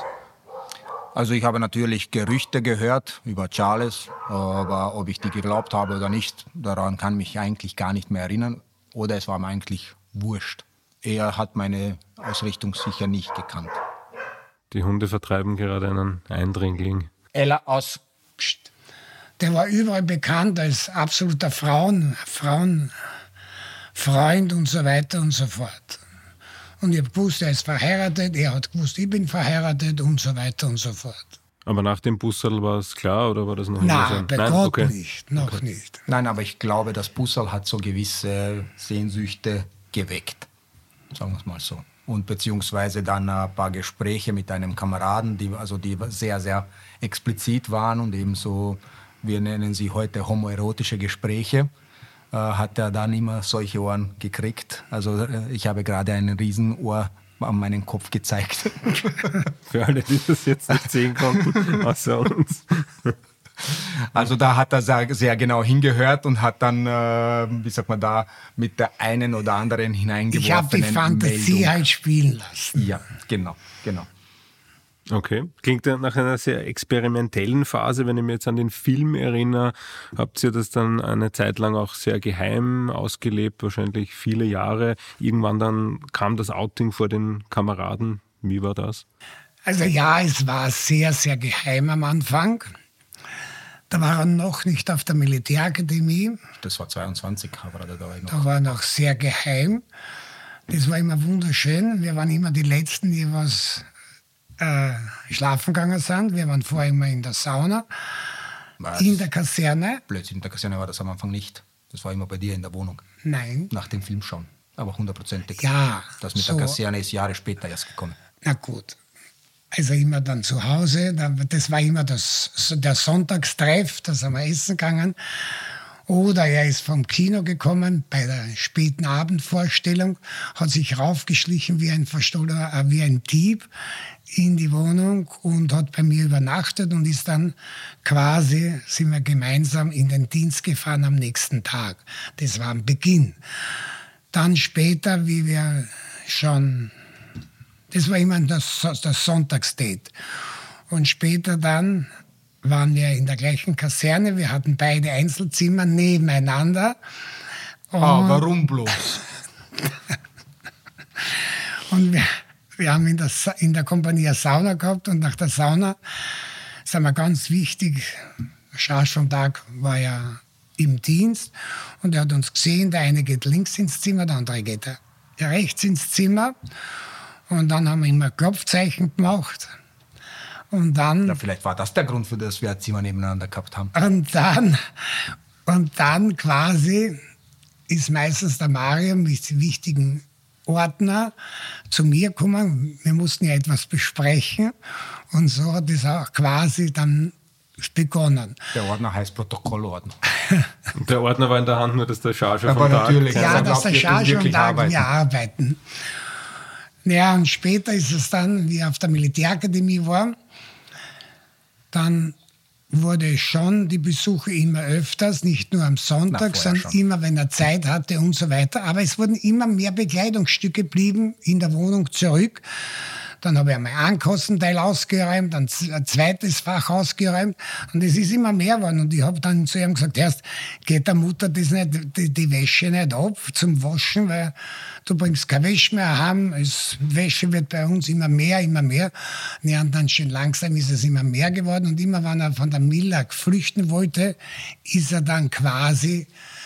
Also ich habe natürlich Gerüchte gehört über Charles, aber ob ich die geglaubt habe oder nicht, daran kann mich eigentlich gar nicht mehr erinnern. Oder es war mir eigentlich wurscht. Er hat meine Ausrichtung sicher nicht gekannt. Die Hunde vertreiben gerade einen Eindringling. Ella aus. Psst. Der war überall bekannt als absoluter Frauen, Frauen Freund und so weiter und so fort. Und ich habe gewusst, er ist verheiratet, er hat gewusst, ich bin verheiratet und so weiter und so fort. Aber nach dem Bussal war es klar oder war das noch Nein, so? bei Nein, Gott okay. nicht, noch okay. nicht. Nein, aber ich glaube, das Bussal hat so gewisse Sehnsüchte geweckt, sagen wir es mal so. Und beziehungsweise dann ein paar Gespräche mit einem Kameraden, die, also die sehr, sehr explizit waren und eben so, wir nennen sie heute homoerotische Gespräche. Hat er dann immer solche Ohren gekriegt. Also ich habe gerade ein Riesenohr an meinen Kopf gezeigt. Für alle, die das jetzt nicht sehen konnten, außer uns. Also da hat er sehr, sehr genau hingehört und hat dann, äh, wie sagt man da, mit der einen oder anderen hineingeworfenen Ich habe die Fantasie Meldung. halt spielen lassen. Ja, genau, genau. Okay. Klingt ja nach einer sehr experimentellen Phase. Wenn ich mich jetzt an den Film erinnere, habt ihr das dann eine Zeit lang auch sehr geheim ausgelebt, wahrscheinlich viele Jahre. Irgendwann dann kam das Outing vor den Kameraden. Wie war das? Also ja, es war sehr, sehr geheim am Anfang. Da war er noch nicht auf der Militärakademie. Das war zweiundzwanzig, aber da war ich noch. Da war er noch sehr geheim. Das war immer wunderschön. Wir waren immer die Letzten, die was Äh, schlafen gegangen sind. Wir waren vorher immer in der Sauna, Was? in der Kaserne. Blödsinn, in der Kaserne war das am Anfang nicht. Das war immer bei dir in der Wohnung. Nein. Nach dem Film schon, aber hundertprozentig. Ja. Das mit so. der Kaserne ist Jahre später erst gekommen. Na gut. Also immer dann zu Hause. Das war immer das, der Sonntagstreff, da sind wir essen gegangen. Oder er ist vom Kino gekommen bei der späten Abendvorstellung, hat sich raufgeschlichen wie ein Verstohlener, äh, wie ein Dieb in die Wohnung und hat bei mir übernachtet und ist dann quasi, sind wir gemeinsam in den Dienst gefahren am nächsten Tag. Das war am Beginn. Dann später, wie wir schon, das war immer das, das Sonntagsdate. Und später dann waren wir in der gleichen Kaserne. Wir hatten beide Einzelzimmer nebeneinander. Ah, warum bloß? Und wir, wir haben in der, in der Kompanie eine Sauna gehabt und nach der Sauna sind wir ganz wichtig, Charge vom Tag war ja im Dienst und er hat uns gesehen, der eine geht links ins Zimmer, der andere geht rechts ins Zimmer und dann haben wir immer Klopfzeichen gemacht und dann... Ja, vielleicht war das der Grund, für das wir ein Zimmer nebeneinander gehabt haben. Und dann, und dann quasi ist meistens der Mario mit wichtigen Ordner zu mir gekommen. Wir mussten ja etwas besprechen und so hat es auch quasi dann begonnen. Der Ordner heißt Protokollordner. Der Ordner war in der Hand, nur dass der Charge vom Aber Tag... natürlich, Ja, also dass der glaubt, Charge wir vom Tag arbeiten. wir arbeiten. Ja, und später ist es dann, wie ich auf der Militärakademie war, dann wurde schon die Besuche immer öfters, nicht nur am Sonntag, Na, sondern schon. immer, wenn er Zeit hatte und so weiter. Aber es wurden immer mehr Bekleidungsstücke geblieben in der Wohnung zurück. Dann habe ich einmal einen Kostenteil ausgeräumt, ein zweites Fach ausgeräumt und es ist immer mehr geworden. Und ich habe dann zu ihm gesagt, erst geht der Mutter das nicht, die, die Wäsche nicht ab zum Waschen, weil du bringst keine Wäsche mehr heim. Es, Wäsche wird bei uns immer mehr, immer mehr. Ja, und dann schön langsam ist es immer mehr geworden und immer, wenn er von der Millag flüchten wollte, ist er dann quasi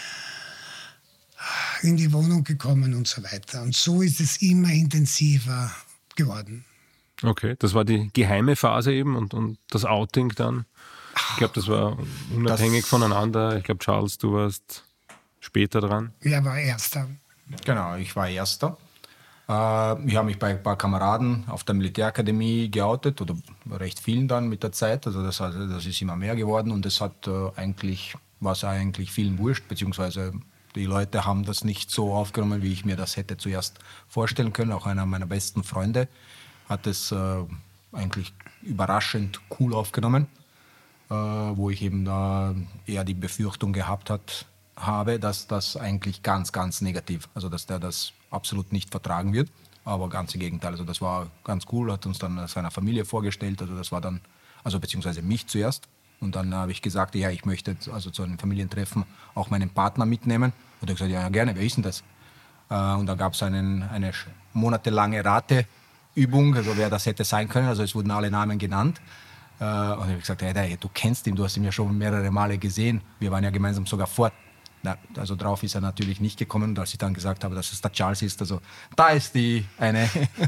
in die Wohnung gekommen und so weiter. Und so ist es immer intensiver geworden. Okay, das war die geheime Phase eben und, und das Outing dann. Ich glaube, das war unabhängig Das- voneinander. Ich glaube, Charles, du warst später dran. Er war Erster. Genau, ich war Erster. Äh, ich habe mich bei ein paar Kameraden auf der Militärakademie geoutet oder recht vielen dann mit der Zeit. Also das, also das ist immer mehr geworden und es hat äh, eigentlich, war es eigentlich vielen wurscht, beziehungsweise die Leute haben das nicht so aufgenommen, wie ich mir das hätte zuerst vorstellen können. Auch einer meiner besten Freunde hat es äh, eigentlich überraschend cool aufgenommen, äh, wo ich eben da eher die Befürchtung gehabt hat, habe, dass das eigentlich ganz, ganz negativ, also dass der das absolut nicht vertragen wird. Aber ganz im Gegenteil, also das war ganz cool, hat uns dann seiner Familie vorgestellt, also das war dann, also beziehungsweise mich zuerst. Und dann habe ich gesagt, ja, ich möchte also zu einem Familientreffen auch meinen Partner mitnehmen. Und er hat gesagt, ja, ja gerne, wer ist denn das? Äh, und da gab es einen, eine sch- monatelange Rateübung, also wer das hätte sein können. Also es wurden alle Namen genannt. Äh, und ich habe gesagt, hey, hey, du kennst ihn, du hast ihn ja schon mehrere Male gesehen. Wir waren ja gemeinsam sogar fort. Na, also drauf ist er natürlich nicht gekommen. Und als ich dann gesagt habe, dass es der Charles ist, also da ist die eine,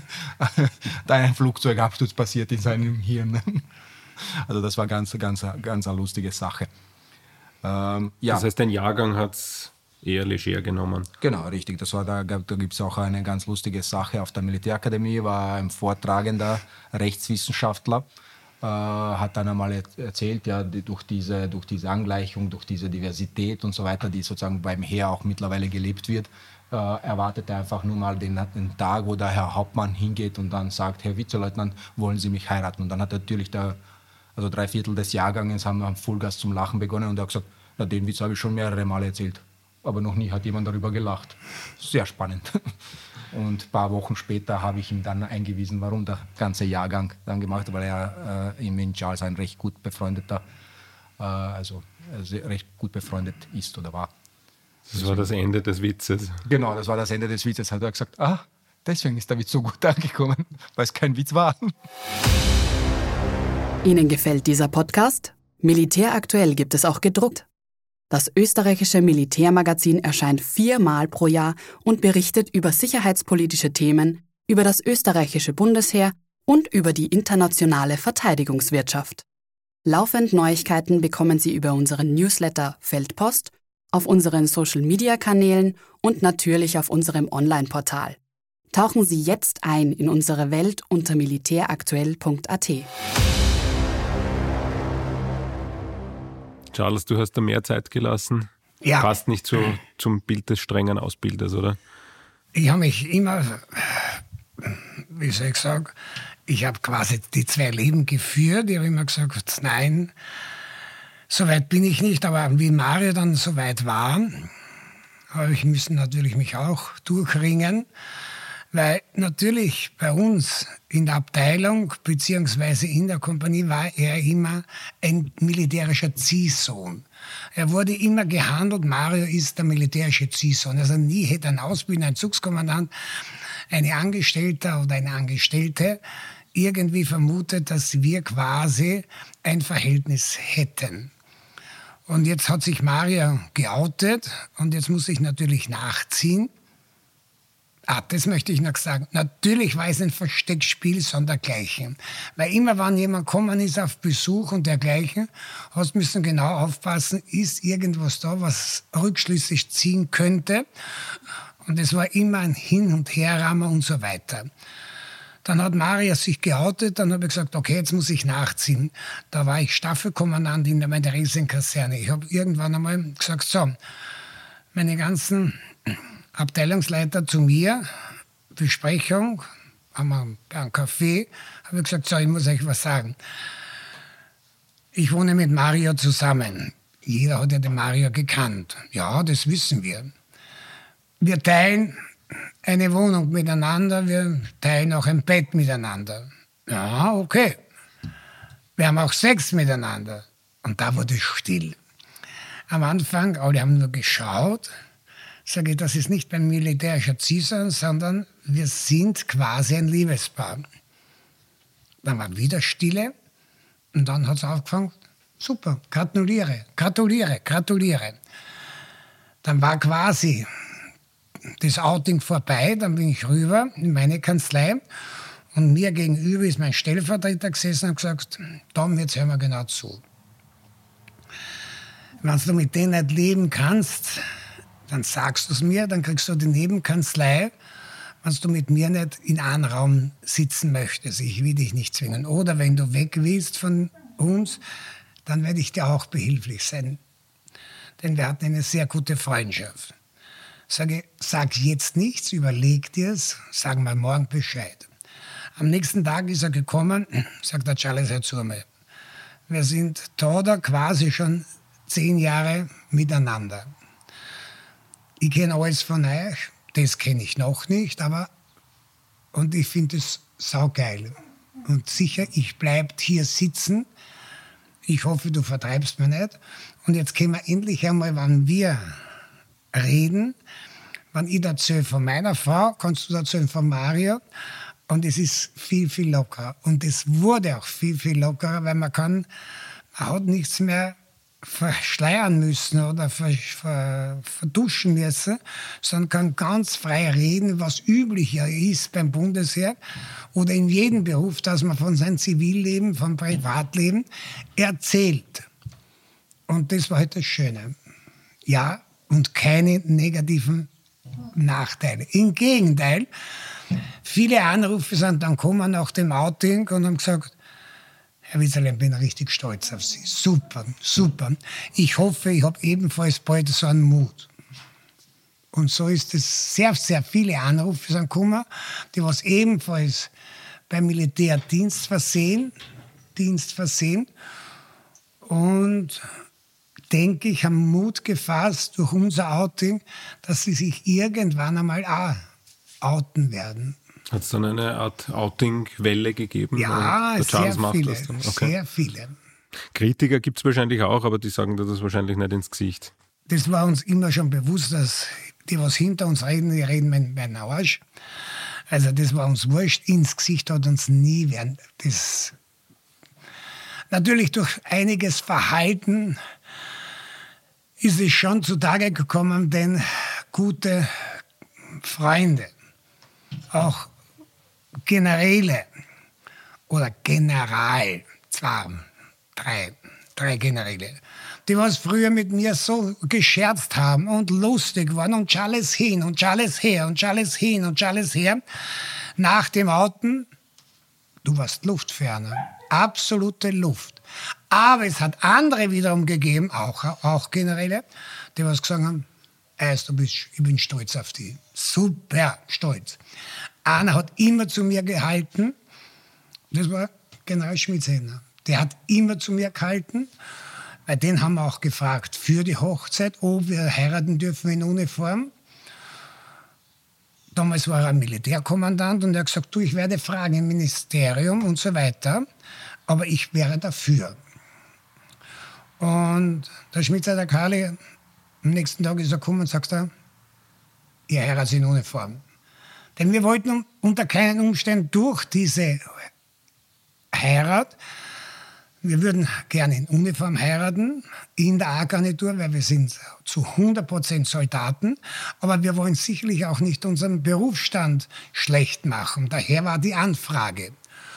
da ein Flugzeugabsturz passiert in seinem Hirn. Also das war ganz, ganz, ganz eine lustige Sache. Ähm, ja, Das heißt, dein Jahrgang hat es eher leger genommen. genau, richtig. Das war da, da gibt es auch eine ganz lustige Sache. Auf der Militärakademie war ein vortragender Rechtswissenschaftler, äh, hat dann einmal erzählt, ja, die, durch, diese, durch diese Angleichung, durch diese Diversität und so weiter, die sozusagen beim Heer auch mittlerweile gelebt wird, äh, erwartet er einfach nur mal den, den Tag, wo der Herr Hauptmann hingeht und dann sagt, Herr Vizeleutnant, wollen Sie mich heiraten? Und dann hat natürlich der Also drei Viertel des Jahrganges haben am Vollgas zum Lachen begonnen und er hat gesagt, na, den Witz habe ich schon mehrere Male erzählt, aber noch nie hat jemand darüber gelacht. Sehr spannend. Und ein paar Wochen später habe ich ihm dann eingewiesen, warum der ganze Jahrgang dann gemacht hat, weil er äh, mit Charles ein recht gut befreundeter, äh, also äh, recht gut befreundet ist oder war. Das war das Ende des Witzes. Genau, das war das Ende des Witzes. Hat er gesagt, ah, deswegen ist der Witz so gut angekommen, weil es kein Witz war. Ihnen gefällt dieser Podcast? Militär aktuell gibt es auch gedruckt. Das österreichische Militärmagazin erscheint viermal pro Jahr und berichtet über sicherheitspolitische Themen, über das österreichische Bundesheer und über die internationale Verteidigungswirtschaft. Laufend Neuigkeiten bekommen Sie über unseren Newsletter Feldpost, auf unseren Social-Media-Kanälen und natürlich auf unserem Online-Portal. Tauchen Sie jetzt ein in unsere Welt unter militäraktuell punkt a t. Charles, du hast da mehr Zeit gelassen. Ja. Passt nicht so zum Bild des strengen Ausbilders, oder? Ich habe mich immer, wie soll ich sagen, ich habe quasi die zwei Leben geführt. Ich habe immer gesagt, nein, so weit bin ich nicht. Aber wie Mario dann so weit war, habe ich müssen natürlich mich auch durchringen. Weil natürlich bei uns in der Abteilung beziehungsweise in der Kompanie war er immer ein militärischer Ziehsohn. Er wurde immer gehandelt, Mario ist der militärische Ziehsohn. Also nie hätte ein Ausbilder, ein Zugskommandant eine Angestellte oder eine Angestellte irgendwie vermutet, dass wir quasi ein Verhältnis hätten. Und jetzt hat sich Maria geoutet und jetzt muss ich natürlich nachziehen. Ah, das möchte ich noch sagen. Natürlich war es ein Versteckspiel sondergleichen. Weil immer, wenn jemand gekommen ist auf Besuch und dergleichen, hast müssen genau aufpassen, ist irgendwas da, was Rückschlüsse ziehen könnte. Und es war immer ein Hin- und Herrammer und so weiter. Dann hat Maria sich geoutet, dann habe ich gesagt, okay, jetzt muss ich nachziehen. Da war ich Staffelkommandant in der Theresienkaserne. Ich habe irgendwann einmal gesagt, so, meine ganzen Abteilungsleiter zu mir, Besprechung, haben wir einen Kaffee, habe ich gesagt, so, ich muss euch was sagen. Ich wohne mit Mario zusammen. Jeder hat ja den Mario gekannt. Ja, das wissen wir. Wir teilen eine Wohnung miteinander, wir teilen auch ein Bett miteinander. Ja, okay. Wir haben auch Sex miteinander. Und da wurde es still. Am Anfang, alle haben nur geschaut. Sage ich, das ist nicht mein militärischer Zielsein, sondern wir sind quasi ein Liebespaar. Dann war wieder Stille und dann hat es angefangen, super, gratuliere, gratuliere, gratuliere. Dann war quasi das Outing vorbei, dann bin ich rüber in meine Kanzlei und mir gegenüber ist mein Stellvertreter gesessen und gesagt, Tom, jetzt hören wir genau zu. Wenn du mit denen nicht leben kannst, dann sagst du es mir, dann kriegst du die Nebenkanzlei, wenn du mit mir nicht in einem Raum sitzen möchtest. Ich will dich nicht zwingen. Oder wenn du weg willst von uns, dann werde ich dir auch behilflich sein. Denn wir hatten eine sehr gute Freundschaft. Sage, sag jetzt nichts, überleg dir's, sag mal morgen Bescheid. Am nächsten Tag ist er gekommen, sagt der Charles, hör zu mir. Wir sind da oder quasi schon zehn Jahre miteinander. Ich kenne alles von euch, das kenne ich noch nicht, aber und ich finde es saugeil. Und sicher, ich bleibe hier sitzen. Ich hoffe, du vertreibst mich nicht. Und jetzt können wir endlich einmal, wenn wir reden, wenn ich erzähle von meiner Frau, kannst du erzählen von Mario. Und es ist viel, viel lockerer. Und es wurde auch viel, viel lockerer, weil man kann, man hat nichts mehr verschleiern müssen oder ver, ver, verduschen müssen, sondern kann ganz frei reden, was üblicher ist beim Bundesheer oder in jedem Beruf, dass man von seinem Zivilleben, vom Privatleben erzählt. Und das war halt das Schöne. Ja, und keine negativen Nachteile. Im Gegenteil, viele Anrufe sind dann gekommen nach dem Outing und haben gesagt, Herr Wieserle, ich bin richtig stolz auf Sie. Super, super. Ich hoffe, ich habe ebenfalls bald so einen Mut. Und so ist es sehr, sehr viele Anrufe sind gekommen, die was ebenfalls beim Militärdienst versehen, Dienst versehen. Und denke ich, haben Mut gefasst durch unser Outing, dass sie sich irgendwann einmal auch outen werden. Hat es dann eine Art Outing-Welle gegeben? Ja, sehr viele, okay. sehr viele. Kritiker gibt es wahrscheinlich auch, aber die sagen dir das wahrscheinlich nicht ins Gesicht. Das war uns immer schon bewusst, dass die, was hinter uns reden, die reden mit meinem Arsch. Also das war uns wurscht. Ins Gesicht hat uns nie werden. Das natürlich durch einiges Verhalten ist es schon zutage gekommen, denn gute Freunde, auch Generäle oder General, zwei, drei, drei Generäle, die was früher mit mir so gescherzt haben und lustig waren und alles hin und alles her und alles hin und alles her, nach dem Outen, du warst Luftferner, absolute Luft. Aber es hat andere wiederum gegeben, auch, auch Generäle, die was gesagt haben, also, du bist, ich bin stolz auf dich. Super stolz. Einer hat immer zu mir gehalten, das war General Schmitzhähner. Der hat immer zu mir gehalten, weil den haben wir auch gefragt für die Hochzeit, ob wir heiraten dürfen in Uniform. Damals war er ein Militärkommandant und er hat gesagt, du, ich werde fragen im Ministerium und so weiter, aber ich wäre dafür. Und der Schmitzer, der Karli, am nächsten Tag ist er gekommen und sagt, er, ihr heiratet in Uniform. Denn wir wollten unter keinen Umständen durch diese Heirat, wir würden gerne in Uniform heiraten, in der A-Garnitur, weil wir sind zu hundert Prozent Soldaten, aber wir wollen sicherlich auch nicht unseren Berufsstand schlecht machen. Daher war die Anfrage.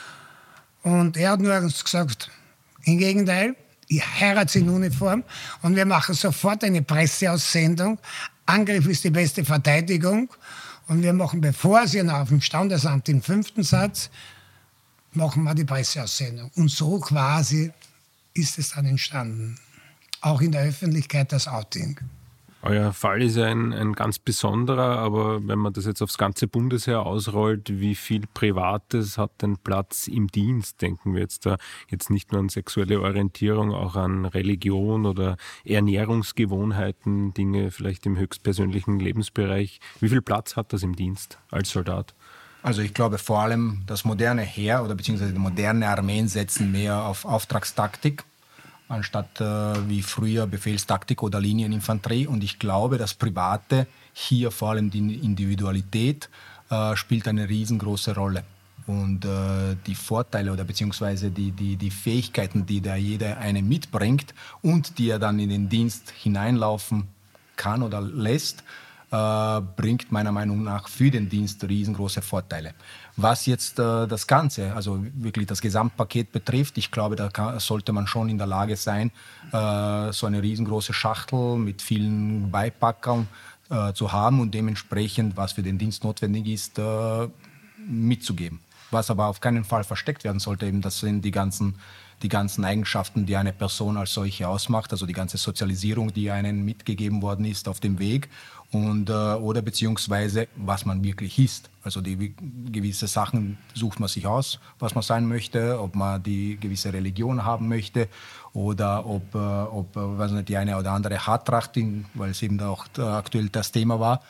Und er hat nur uns gesagt, im Gegenteil, ihr heiratet in Uniform und wir machen sofort eine Presseaussendung. Angriff ist die beste Verteidigung. Und wir machen, bevor sie noch auf dem Standesamt im fünften Satz, machen wir die Presseaussendung. Und so quasi ist es dann entstanden. Auch in der Öffentlichkeit das Outing. Euer Fall ist ja ein, ein ganz besonderer, aber wenn man das jetzt aufs ganze Bundesheer ausrollt, wie viel Privates hat denn Platz im Dienst? Denken wir jetzt da jetzt nicht nur an sexuelle Orientierung, auch an Religion oder Ernährungsgewohnheiten, Dinge vielleicht im höchstpersönlichen Lebensbereich. Wie viel Platz hat das im Dienst als Soldat? Also ich glaube vor allem, das moderne Heer oder beziehungsweise die moderne Armeen setzen mehr auf Auftragstaktik, anstatt äh, wie früher Befehlstaktik oder Linieninfanterie. Und ich glaube, das Private, hier vor allem die Individualität, äh, spielt eine riesengroße Rolle. Und äh, die Vorteile oder beziehungsweise die, die, die Fähigkeiten, die da jeder eine mitbringt und die er dann in den Dienst hineinlaufen kann oder lässt, äh, bringt meiner Meinung nach für den Dienst riesengroße Vorteile. Was jetzt äh, das Ganze, also wirklich das Gesamtpaket betrifft, ich glaube, da kann, sollte man schon in der Lage sein, äh, so eine riesengroße Schachtel mit vielen Beipackern äh, zu haben und dementsprechend, was für den Dienst notwendig ist, äh, mitzugeben. Was aber auf keinen Fall versteckt werden sollte, eben das sind die ganzen, die ganzen Eigenschaften, die eine Person als solche ausmacht, also die ganze Sozialisierung, die einem mitgegeben worden ist auf dem Weg. Und, äh, oder beziehungsweise, was man wirklich ist. Also die gewisse Sachen sucht man sich aus, was man sein möchte, ob man die gewisse Religion haben möchte oder ob, äh, ob weiß nicht, die eine oder andere Haartracht, weil es eben auch äh, aktuell das Thema war.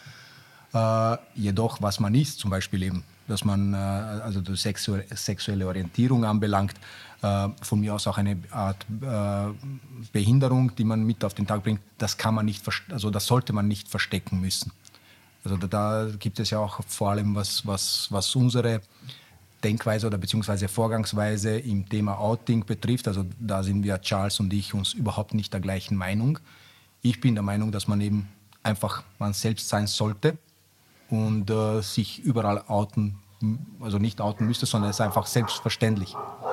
Äh, jedoch, was man ist, zum Beispiel eben, dass man, äh, also die sexu- sexuelle Orientierung anbelangt, äh, von mir aus auch eine Art äh, Behinderung, die man mit auf den Tag bringt, das kann man nicht, also das sollte man nicht verstecken müssen. Also da, da gibt es ja auch vor allem was, was, was unsere Denkweise oder beziehungsweise Vorgangsweise im Thema Outing betrifft. Also da sind wir, Charles und ich, uns überhaupt nicht der gleichen Meinung. Ich bin der Meinung, dass man eben einfach man selbst sein sollte und äh, sich überall outen, also nicht outen müsste, sondern es einfach selbstverständlich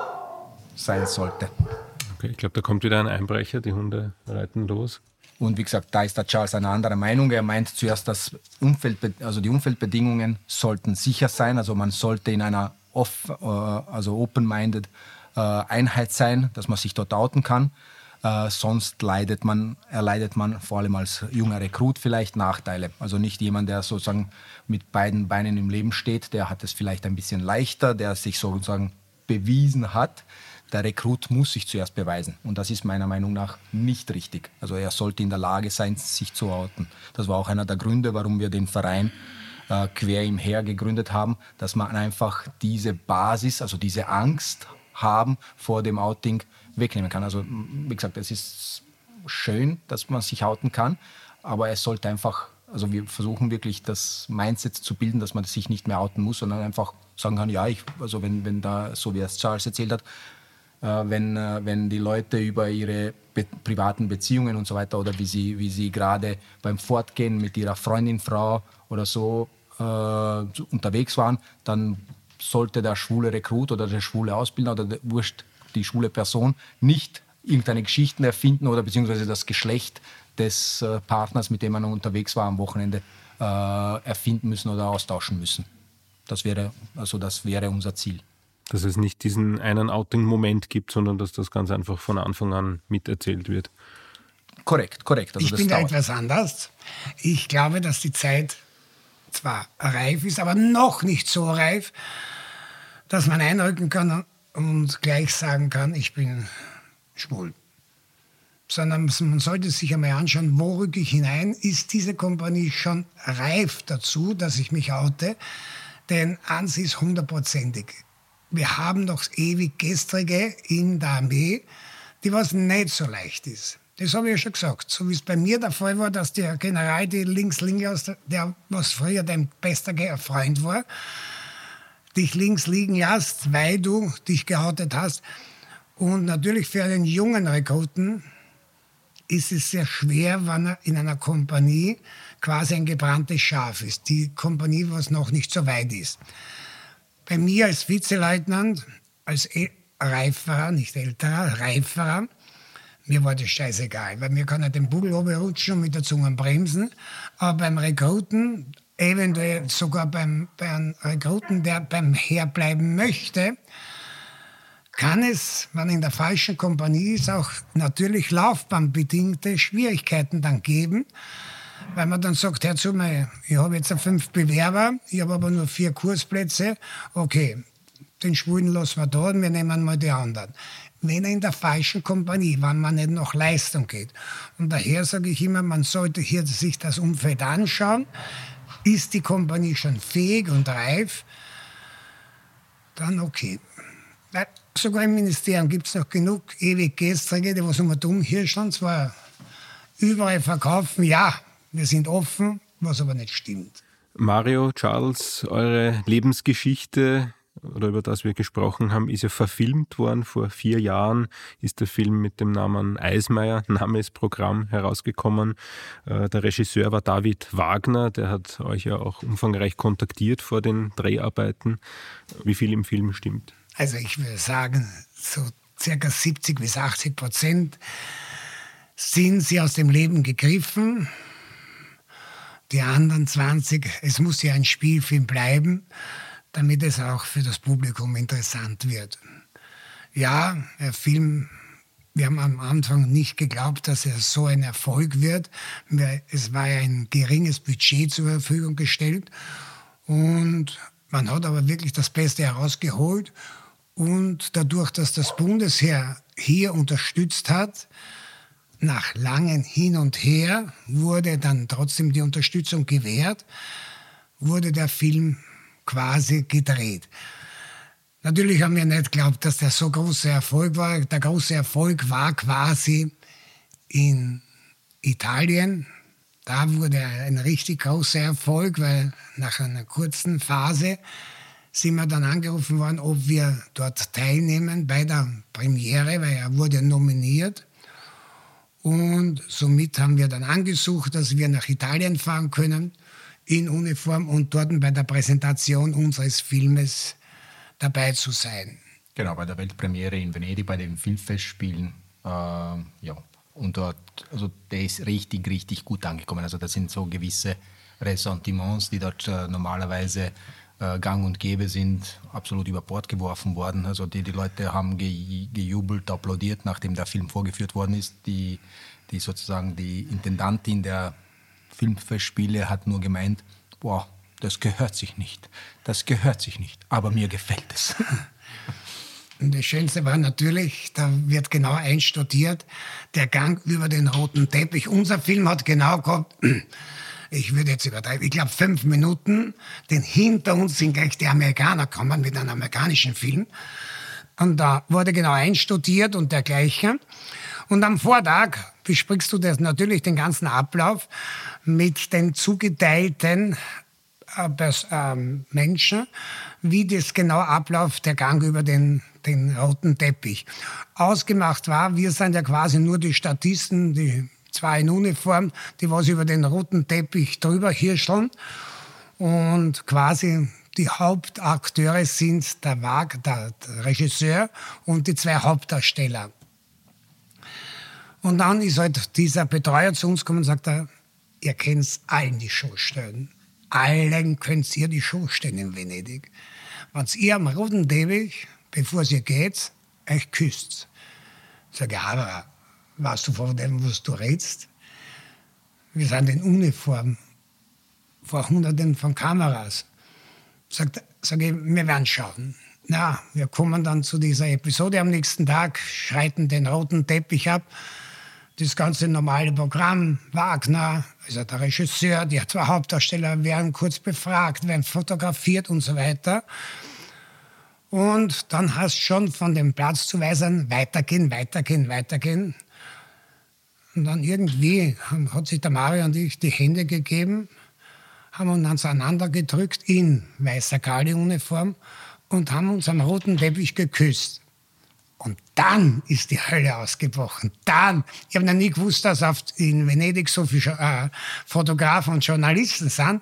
sein sollte. Okay, ich glaube, da kommt wieder ein Einbrecher, die Hunde reiten los. Und wie gesagt, da ist der Charles eine andere Meinung. Er meint zuerst, dass Umfeld, also die Umfeldbedingungen sollten sicher sein. Also man sollte in einer off, also open-minded Einheit sein, dass man sich dort outen kann. Äh, sonst leidet man, erleidet man vor allem als junger Rekrut vielleicht Nachteile. Also nicht jemand, der sozusagen mit beiden Beinen im Leben steht, der hat es vielleicht ein bisschen leichter, der sich sozusagen bewiesen hat. Der Rekrut muss sich zuerst beweisen. Und das ist meiner Meinung nach nicht richtig. Also er sollte in der Lage sein, sich zu outen. Das war auch einer der Gründe, warum wir den Verein äh, Quer im Heer gegründet haben, dass man einfach diese Basis, also diese Angst haben vor dem Outing wegnehmen kann. Also wie gesagt, es ist schön, dass man sich outen kann, aber es sollte einfach, also wir versuchen wirklich das Mindset zu bilden, dass man sich nicht mehr outen muss, sondern einfach sagen kann, ja, ich, also wenn, wenn da, so wie es Charles erzählt hat, äh, wenn, äh, wenn die Leute über ihre be- privaten Beziehungen und so weiter oder wie sie, wie sie gerade beim Fortgehen mit ihrer Freundin, Frau oder so äh, unterwegs waren, dann sollte der schwule Rekrut oder der schwule Ausbilder oder der, wurscht, die schwule Person nicht irgendeine Geschichten erfinden oder beziehungsweise das Geschlecht des äh, Partners, mit dem man unterwegs war am Wochenende, äh, erfinden müssen oder austauschen müssen. Das wäre, also das wäre unser Ziel. Dass es nicht diesen einen Outing-Moment gibt, sondern dass das ganz einfach von Anfang an miterzählt wird. Korrekt, korrekt. Also ich das bin da dauert. etwas anders. Ich glaube, dass die Zeit zwar reif ist, aber noch nicht so reif, dass man einrücken kann und gleich sagen kann, ich bin schwul. Sondern man sollte sich einmal anschauen, wo rücke ich hinein? Ist diese Kompanie schon reif dazu, dass ich mich oute? Denn eins ist hundertprozentig. Wir haben noch ewig Gestrige in der Armee, die was nicht so leicht ist. Das habe ich ja schon gesagt. So wie es bei mir der Fall war, dass der General, die links liegen aus, der, der was früher dein bester Freund war, dich links liegen lässt, weil du dich geoutet hast. Und natürlich für einen jungen Rekruten ist es sehr schwer, wenn er in einer Kompanie quasi ein gebranntes Schaf ist. Die Kompanie, was noch nicht so weit ist. Bei mir als Vizeleutnant, als reiferer, nicht älterer, reiferer, mir war das scheißegal, weil mir kann er den Bugel runterrutschen und mit der Zunge bremsen. Aber beim Rekruten, eventuell sogar beim, beim Rekruten, der beim Heer bleiben möchte, kann es, wenn in der falschen Kompanie ist, auch natürlich laufbahnbedingte Schwierigkeiten dann geben, weil man dann sagt, hör zu mir, ich habe jetzt fünf Bewerber, ich habe aber nur vier Kursplätze, okay, den Schwulen lassen wir da und wir nehmen mal die anderen. Wenn er in der falschen Kompanie, wenn man nicht nach Leistung geht. Und daher sage ich immer, man sollte hier sich das Umfeld anschauen. Ist die Kompanie schon fähig und reif? Dann okay. Weil sogar im Ministerium gibt es noch genug ewig Gestrige, die was um dumm hier schon zwar überall verkaufen, ja, wir sind offen, was aber nicht stimmt. Mario, Charles, eure Lebensgeschichte, oder über das wir gesprochen haben, ist ja verfilmt worden. Vor vier Jahren ist der Film mit dem Namen Eismeier, Name ist Programm, herausgekommen. Der Regisseur war David Wagner, der hat euch ja auch umfangreich kontaktiert vor den Dreharbeiten. Wie viel im Film stimmt? Also ich würde sagen, so circa siebzig bis achtzig Prozent sind sie aus dem Leben gegriffen. Die anderen zwanzig, es muss ja ein Spielfilm bleiben, damit es auch für das Publikum interessant wird. Ja, der Film, wir haben am Anfang nicht geglaubt, dass er so ein Erfolg wird. Es war ja ein geringes Budget zur Verfügung gestellt und man hat aber wirklich das Beste herausgeholt. Und dadurch, dass das Bundesheer hier unterstützt hat, nach langem Hin und Her wurde dann trotzdem die Unterstützung gewährt, wurde der Film quasi gedreht. Natürlich haben wir nicht geglaubt, dass der so großer Erfolg war. Der große Erfolg war quasi in Italien. Da wurde ein richtig großer Erfolg, weil nach einer kurzen Phase sind wir dann angerufen worden, ob wir dort teilnehmen bei der Premiere, weil er wurde nominiert. Und somit haben wir dann angesucht, dass wir nach Italien fahren können, in Uniform und dort bei der Präsentation unseres Filmes dabei zu sein. Genau, bei der Weltpremiere in Venedig, bei den Filmfestspielen. Äh, ja. Und dort, also der ist richtig, richtig gut angekommen. Also das sind so gewisse Ressentiments, die dort äh, normalerweise äh, gang und gäbe sind, absolut über Bord geworfen worden. Also die, die Leute haben ge, gejubelt, applaudiert, nachdem der Film vorgeführt worden ist. Die, die sozusagen die Intendantin der Filmfestspiele hat nur gemeint, boah, das gehört sich nicht, das gehört sich nicht, aber mir gefällt es. Und das Schönste war natürlich, da wird genau einstudiert, der Gang über den roten Teppich. Unser Film hat genau gehabt, ich würde jetzt übertreiben, ich glaube fünf Minuten, denn hinter uns sind gleich die Amerikaner gekommen mit einem amerikanischen Film. Und da wurde genau einstudiert und dergleichen. Und am Vortag besprichst du das natürlich den ganzen Ablauf mit den zugeteilten äh, ähm, Menschen, wie das genau abläuft, der Gang über den, den roten Teppich. Ausgemacht war, wir sind ja quasi nur die Statisten, die zwei in Uniform, die was über den roten Teppich drüber hirscheln. Und quasi die Hauptakteure sind der, Wag, der, der Regisseur und die zwei Hauptdarsteller. Und dann ist halt dieser Betreuer zu uns gekommen und sagt, er, ihr könnt allen die Show stellen. Allen könnt ihr die Show stellen in Venedig. Wenn ihr am roten Teppich, bevor ihr geht, euch küsst. Sag ich, aber weißt du von dem, was du redest? Wir sind in Uniform vor Hunderten von Kameras. Sag, sag ich, wir werden schauen. Na, wir kommen dann zu dieser Episode am nächsten Tag, schreiten den roten Teppich ab. Das ganze normale Programm, Wagner, also der Regisseur, die zwei Hauptdarsteller werden kurz befragt, werden fotografiert und so weiter. Und dann hast du schon von den Platzzuweisern weitergehen, weitergehen, weitergehen. Und dann irgendwie hat sich der Mario und ich die Hände gegeben, haben uns aneinander gedrückt in weißer Kali-Uniform und haben uns am roten Teppich geküsst. Und dann ist die Hölle ausgebrochen. Dann, ich habe noch nie gewusst, dass auf, in Venedig so viele äh, Fotografen und Journalisten sind.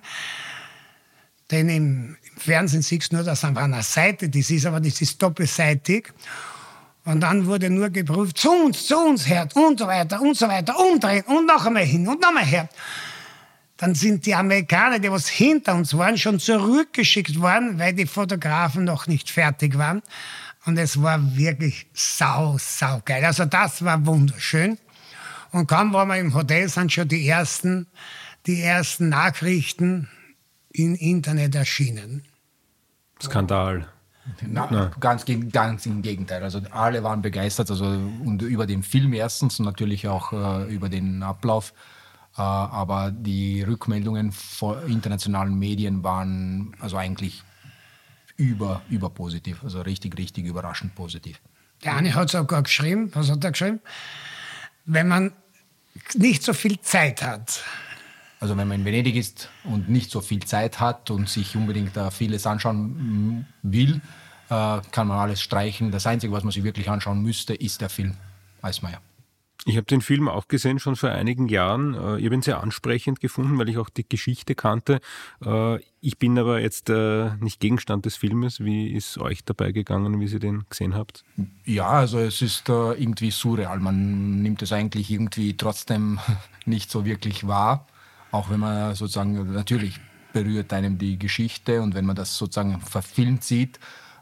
Denn im, im Fernsehen siehst du nur, dass an einer Seite das ist, aber das ist doppelseitig. Und dann wurde nur geprüft, zu uns, zu uns, Herd, und so weiter, und so weiter, umdrehen und noch einmal hin und noch einmal her. Dann sind die Amerikaner, die was hinter uns waren, schon zurückgeschickt worden, weil die Fotografen noch nicht fertig waren. Und es war wirklich sau, sau geil. Also das war wunderschön. Und kaum waren wir im Hotel, sind schon die ersten, die ersten Nachrichten im Internet erschienen. Skandal. Na, Na. Ganz, ganz im Gegenteil. Also alle waren begeistert, also und über den Film erstens und natürlich auch äh, über den Ablauf. Äh, aber die Rückmeldungen von internationalen Medien waren also eigentlich über, über positiv, also richtig, richtig überraschend positiv. Der eine hat sogar geschrieben, was hat er geschrieben? Wenn man nicht so viel Zeit hat. Also wenn man in Venedig ist und nicht so viel Zeit hat und sich unbedingt uh, vieles anschauen will, uh, kann man alles streichen. Das Einzige, was man sich wirklich anschauen müsste, ist der Film Eismayer. Ich habe den Film auch gesehen, schon vor einigen Jahren. Ich habe ihn sehr ansprechend gefunden, weil ich auch die Geschichte kannte. Ich bin aber jetzt nicht Gegenstand des Filmes. Wie ist euch dabei gegangen, wie ihr den gesehen habt? Ja, also es ist irgendwie surreal. Man nimmt es eigentlich irgendwie trotzdem nicht so wirklich wahr. Auch wenn man sozusagen, natürlich berührt einem die Geschichte und wenn man das sozusagen verfilmt sieht,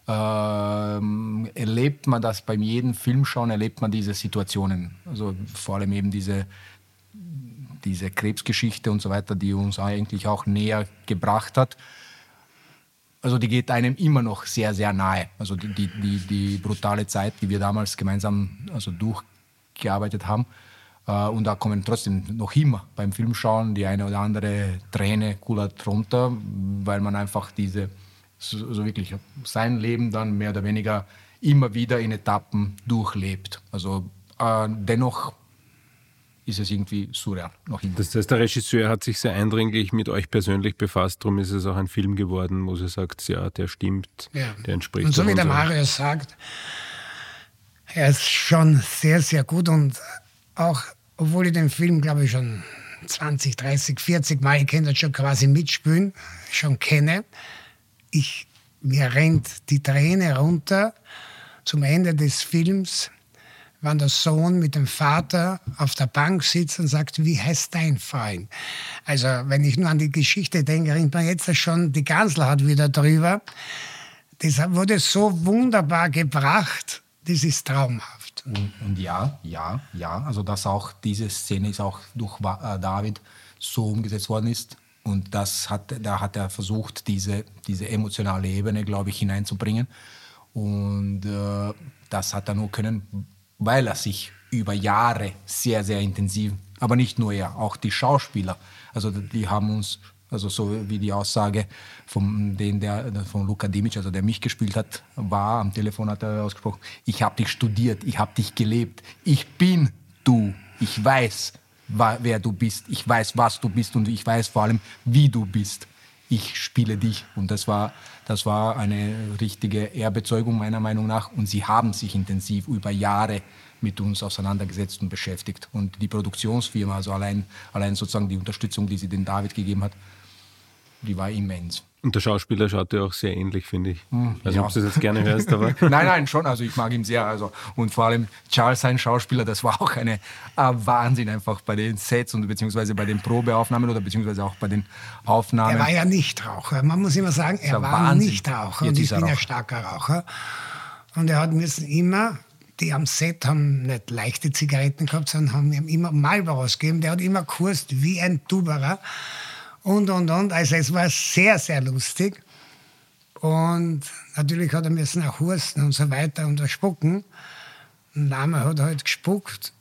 Ähm, erlebt man das beim jedem Film schauen, erlebt man diese Situationen. Also vor allem eben diese, diese Krebsgeschichte und so weiter, die uns eigentlich auch näher gebracht hat. Also die geht einem immer noch sehr, sehr nahe. Also die, die, die, die brutale Zeit, die wir damals gemeinsam also durchgearbeitet haben. Äh, und da kommen trotzdem noch immer beim Filmschauen die eine oder andere Träne kullert runter, weil man einfach diese so also wirklich sein Leben dann mehr oder weniger immer wieder in Etappen durchlebt. Also äh, dennoch ist es irgendwie surreal. Noch immer. Das heißt, der Regisseur hat sich sehr eindringlich mit euch persönlich befasst, darum ist es auch ein Film geworden, wo sie sagt, ja, der stimmt, ja. Der entspricht. Und so wie der Mario sagt, er ist schon sehr, sehr gut und auch, obwohl ich den Film, glaube ich, schon zwanzig, dreißig, vierzig Mal, ich kenne das schon quasi mitspielen, schon kenne, Ich, mir rennt die Träne runter zum Ende des Films, wenn der Sohn mit dem Vater auf der Bank sitzt und sagt, wie heißt dein Freund? Also wenn ich nur an die Geschichte denke, rennt man jetzt schon die Gänsehaut wieder drüber. Das wurde so wunderbar gebracht, das ist traumhaft. Und, und ja, ja, ja, also dass auch diese Szene ist auch durch äh, David so umgesetzt worden ist. Und das hat, da hat er versucht, diese, diese emotionale Ebene, glaube ich, hineinzubringen. Und äh, das hat er nur können, weil er sich über Jahre sehr, sehr intensiv, aber nicht nur er, auch die Schauspieler, also die haben uns, also so wie die Aussage von, den, der, von Luka Dimic, also der mich gespielt hat, war, am Telefon hat er ausgesprochen, ich habe dich studiert, ich habe dich gelebt, ich bin du, ich weiß, wer du bist, ich weiß, was du bist und ich weiß vor allem, wie du bist. Ich spiele dich. Und das war, das war eine richtige Ehrbezeugung meiner Meinung nach. Und sie haben sich intensiv über Jahre mit uns auseinandergesetzt und beschäftigt. Und die Produktionsfirma, also allein, allein sozusagen die Unterstützung, die sie den David gegeben hat, die war immens. Und der Schauspieler schaut dir auch sehr ähnlich, finde ich. Mm, also ja. ob du das jetzt gerne hörst, aber... nein, nein, schon. Also ich mag ihn sehr. Also, und vor allem Charles, sein Schauspieler, das war auch eine äh, Wahnsinn einfach bei den Sets und beziehungsweise bei den Probeaufnahmen oder beziehungsweise auch bei den Aufnahmen. Er war ja Nichtraucher. Man muss immer sagen, er war Wahnsinn. Nichtraucher. Und ich bin ein starker Raucher. Und er hat müssen immer... Die am Set haben nicht leichte Zigaretten gehabt, sondern haben ihm immer Marlboros gegeben. Der hat immer gekostet wie ein Tuberer. Und, und, und. Also es war sehr, sehr lustig. Und natürlich hat er müssen auch husten und so weiter und spucken. Und der Arme hat halt gespuckt.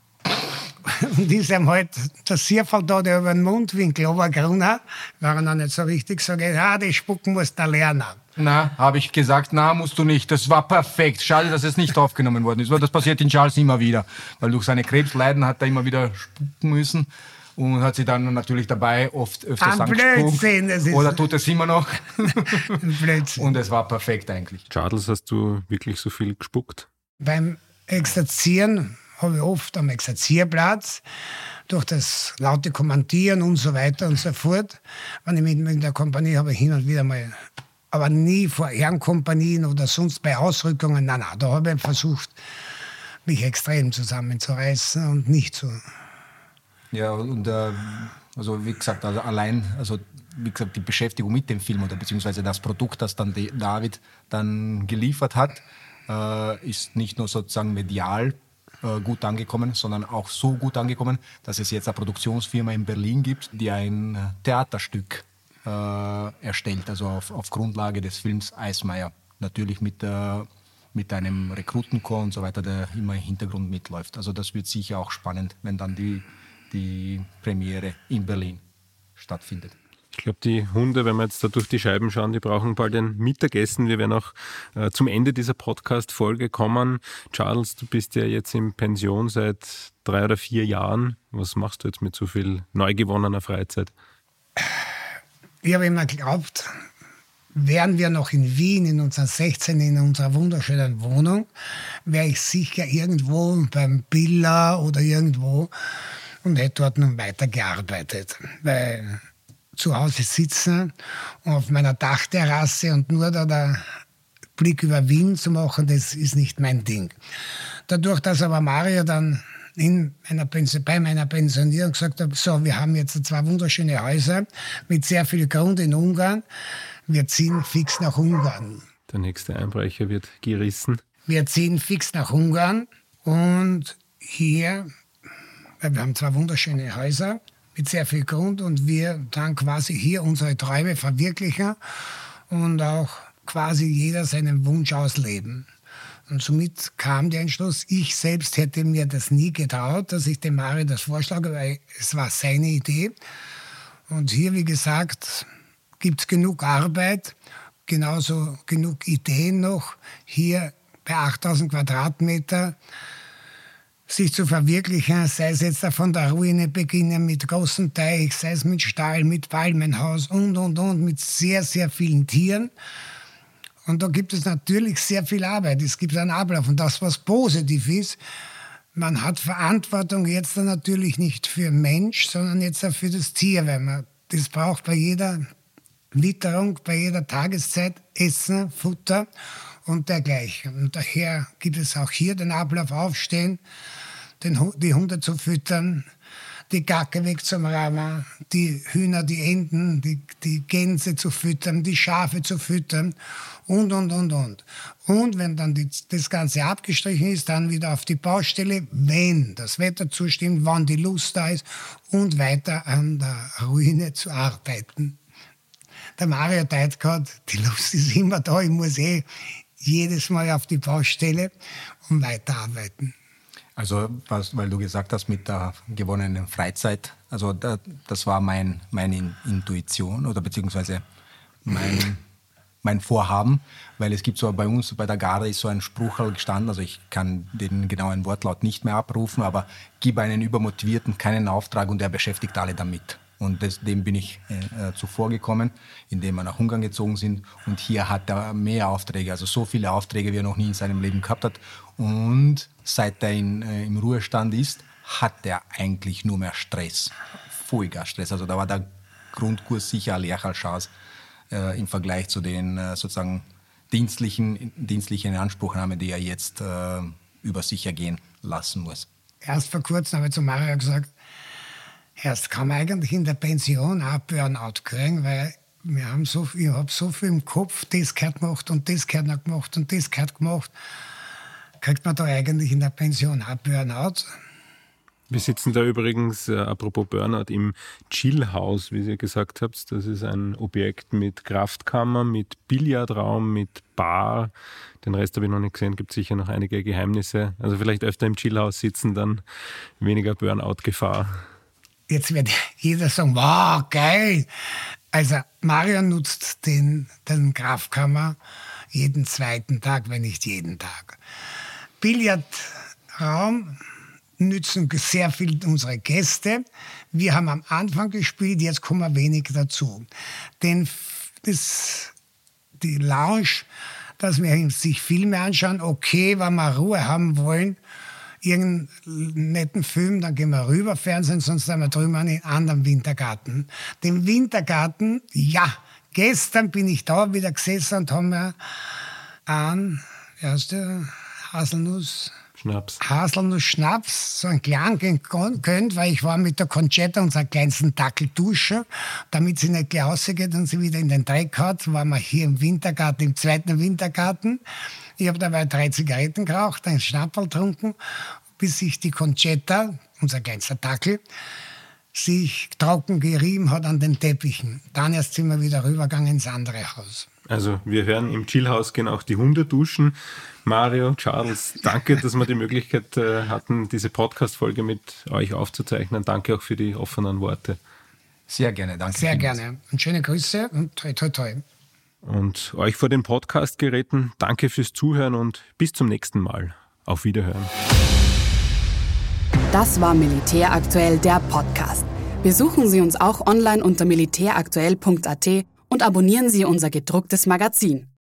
Und ist ihm halt der Sierfall da, der über den Mundwinkel runtergerungen, war er noch nicht so richtig, sage ich, ah, das Spucken musst du lernen. Na, habe ich gesagt, na, musst du nicht. Das war perfekt. Schade, dass es nicht aufgenommen worden ist. Das passiert in Charles immer wieder. Weil durch seine Krebsleiden hat er immer wieder spucken müssen. Und hat sie dann natürlich dabei oft öfters angespuckt. Oder tut es immer noch. Und es war perfekt eigentlich. Charles, hast du wirklich so viel gespuckt? Beim Exerzieren habe ich oft am Exerzierplatz durch das laute Kommandieren und so weiter und so fort. Wenn ich mit, mit der Kompanie habe, hin und wieder mal, aber nie vor Ehrenkompanien oder sonst bei Ausrückungen. Nein, nein, da habe ich versucht, mich extrem zusammenzureißen und nicht zu. Ja, und äh, also wie gesagt, also allein, also wie gesagt, die Beschäftigung mit dem Film oder beziehungsweise das Produkt, das dann die David dann geliefert hat, äh, ist nicht nur sozusagen medial äh, gut angekommen, sondern auch so gut angekommen, dass es jetzt eine Produktionsfirma in Berlin gibt, die ein Theaterstück äh, erstellt, also auf, auf Grundlage des Films Eismeier. Natürlich mit, äh, mit einem Rekrutenchor und so weiter, der immer im Hintergrund mitläuft. Also das wird sicher auch spannend, wenn dann die die Premiere in Berlin stattfindet. Ich glaube, die Hunde, wenn wir jetzt da durch die Scheiben schauen, die brauchen bald ein Mittagessen. Wir werden auch äh, zum Ende dieser Podcast-Folge kommen. Charles, du bist ja jetzt in Pension seit drei oder vier Jahren. Was machst du jetzt mit so viel neu gewonnener Freizeit? Ich habe immer geglaubt, wären wir noch in Wien, in unserer sechzehn, in unserer wunderschönen Wohnung, wäre ich sicher irgendwo beim Billa oder irgendwo und hätte dort nun weitergearbeitet. Weil zu Hause sitzen und auf meiner Dachterrasse und nur da der Blick über Wien zu machen, das ist nicht mein Ding. Dadurch, dass aber Mario dann in meiner Pension, bei meiner Pensionierung gesagt hat, so, wir haben jetzt zwei wunderschöne Häuser mit sehr viel Grund in Ungarn, wir ziehen fix nach Ungarn. Der nächste Einbrecher wird gerissen. Wir ziehen fix nach Ungarn und hier, weil wir haben zwei wunderschöne Häuser mit sehr viel Grund und wir dann quasi hier unsere Träume verwirklichen und auch quasi jeder seinen Wunsch ausleben. Und somit kam der Entschluss, ich selbst hätte mir das nie getraut, dass ich dem Mario das vorschlage, weil es war seine Idee. Und hier, wie gesagt, gibt es genug Arbeit, genauso genug Ideen noch, hier bei achttausend Quadratmeter sich zu verwirklichen, sei es jetzt von der Ruine beginnen mit großem Teich, sei es mit Stall, mit Palmenhaus und, und, und, mit sehr, sehr vielen Tieren. Und da gibt es natürlich sehr viel Arbeit, es gibt einen Ablauf und das, was positiv ist, man hat Verantwortung jetzt dann natürlich nicht für Mensch, sondern jetzt auch für das Tier, weil man das braucht bei jeder Witterung, bei jeder Tageszeit Essen, Futter und dergleichen. Und daher gibt es auch hier den Ablauf aufstehen, den, die Hunde zu füttern, die Gacke wegzuräumen, die Hühner, die Enten, die, die Gänse zu füttern, die Schafe zu füttern und, und, und, und. Und wenn dann die, das Ganze abgestrichen ist, dann wieder auf die Baustelle, wenn das Wetter zustimmt, wann die Lust da ist und weiter an der Ruine zu arbeiten. Der Mario teilt gerade, die Lust ist immer da, ich muss eh jedes Mal auf die Baustelle und weiterarbeiten. Also, was, weil du gesagt hast, mit der gewonnenen Freizeit, also da, das war mein, meine Intuition oder beziehungsweise mein, mein Vorhaben, weil es gibt so bei uns, bei der Garde ist so ein Spruch gestanden, also ich kann den genauen Wortlaut nicht mehr abrufen, aber gib einen Übermotivierten keinen Auftrag und er beschäftigt alle damit. Und das, dem bin ich äh, zuvor gekommen, indem wir nach Ungarn gezogen sind. Und hier hat er mehr Aufträge, also so viele Aufträge, wie er noch nie in seinem Leben gehabt hat. Und seit er in, äh, im Ruhestand ist, hat er eigentlich nur mehr Stress. Vollgas-Stress. Also da war der Grundkurs sicher Lerchalschaus äh, im Vergleich zu den äh, sozusagen dienstlichen, dienstlichen Inanspruchnahmen, die er jetzt äh, über sich ergehen lassen muss. Erst vor kurzem habe ich zu Mario gesagt, erst kann man eigentlich in der Pension auch Burnout kriegen, weil wir haben so, ich habe so viel im Kopf, das gehört gemacht und das gehört noch gemacht und das gehört gemacht. Kriegt man da eigentlich in der Pension auch Burnout? Wir sitzen da übrigens, äh, apropos Burnout, im Chillhaus, wie ihr gesagt habt. Das ist ein Objekt mit Kraftkammer, mit Billardraum, mit Bar. Den Rest habe ich noch nicht gesehen, gibt sicher noch einige Geheimnisse. Also vielleicht öfter im Chillhaus sitzen, dann weniger Burnout-Gefahr. Jetzt wird jeder sagen, wow, geil. Also Mario nutzt den, den Kraftkammer jeden zweiten Tag, wenn nicht jeden Tag. Billardraum nützen sehr viel unsere Gäste. Wir haben am Anfang gespielt, jetzt kommen wenig dazu. Denn das, die Lounge, dass wir sich Filme anschauen, okay, wenn wir Ruhe haben wollen, irgendeinen netten Film, dann gehen wir rüber, Fernsehen, sonst sind wir drüben in einen anderen Wintergarten. Den Wintergarten, ja, gestern bin ich da wieder gesessen und haben mir einen, wie heißt der, Haselnuss... Schnaps. Haselnuss-Schnaps, so einen kleinen gönnt, weil ich war mit der Conchetta, unserer kleinsten Dackel, duschen, damit sie nicht gleich rausgeht und sie wieder in den Dreck hat, waren wir hier im Wintergarten, im zweiten Wintergarten. Ich habe dabei drei Zigaretten geraucht, einen Schnapperl getrunken, bis sich die Conchetta, unser kleinster Dackel, sich trocken gerieben hat an den Teppichen. Dann erst sind wir wieder rübergegangen ins andere Haus. Also wir hören, im Chillhaus gehen auch die Hunde duschen. Mario, Charles, danke, dass wir die Möglichkeit äh, hatten, diese Podcast-Folge mit euch aufzuzeichnen. Danke auch für die offenen Worte. Sehr gerne, danke. Sehr gerne. Und schöne Grüße und toi, toi, toi. Und euch vor den Podcast-Geräten, danke fürs Zuhören und bis zum nächsten Mal. Auf Wiederhören. Das war Militär aktuell, der Podcast. Besuchen Sie uns auch online unter militäraktuell punkt a t und abonnieren Sie unser gedrucktes Magazin.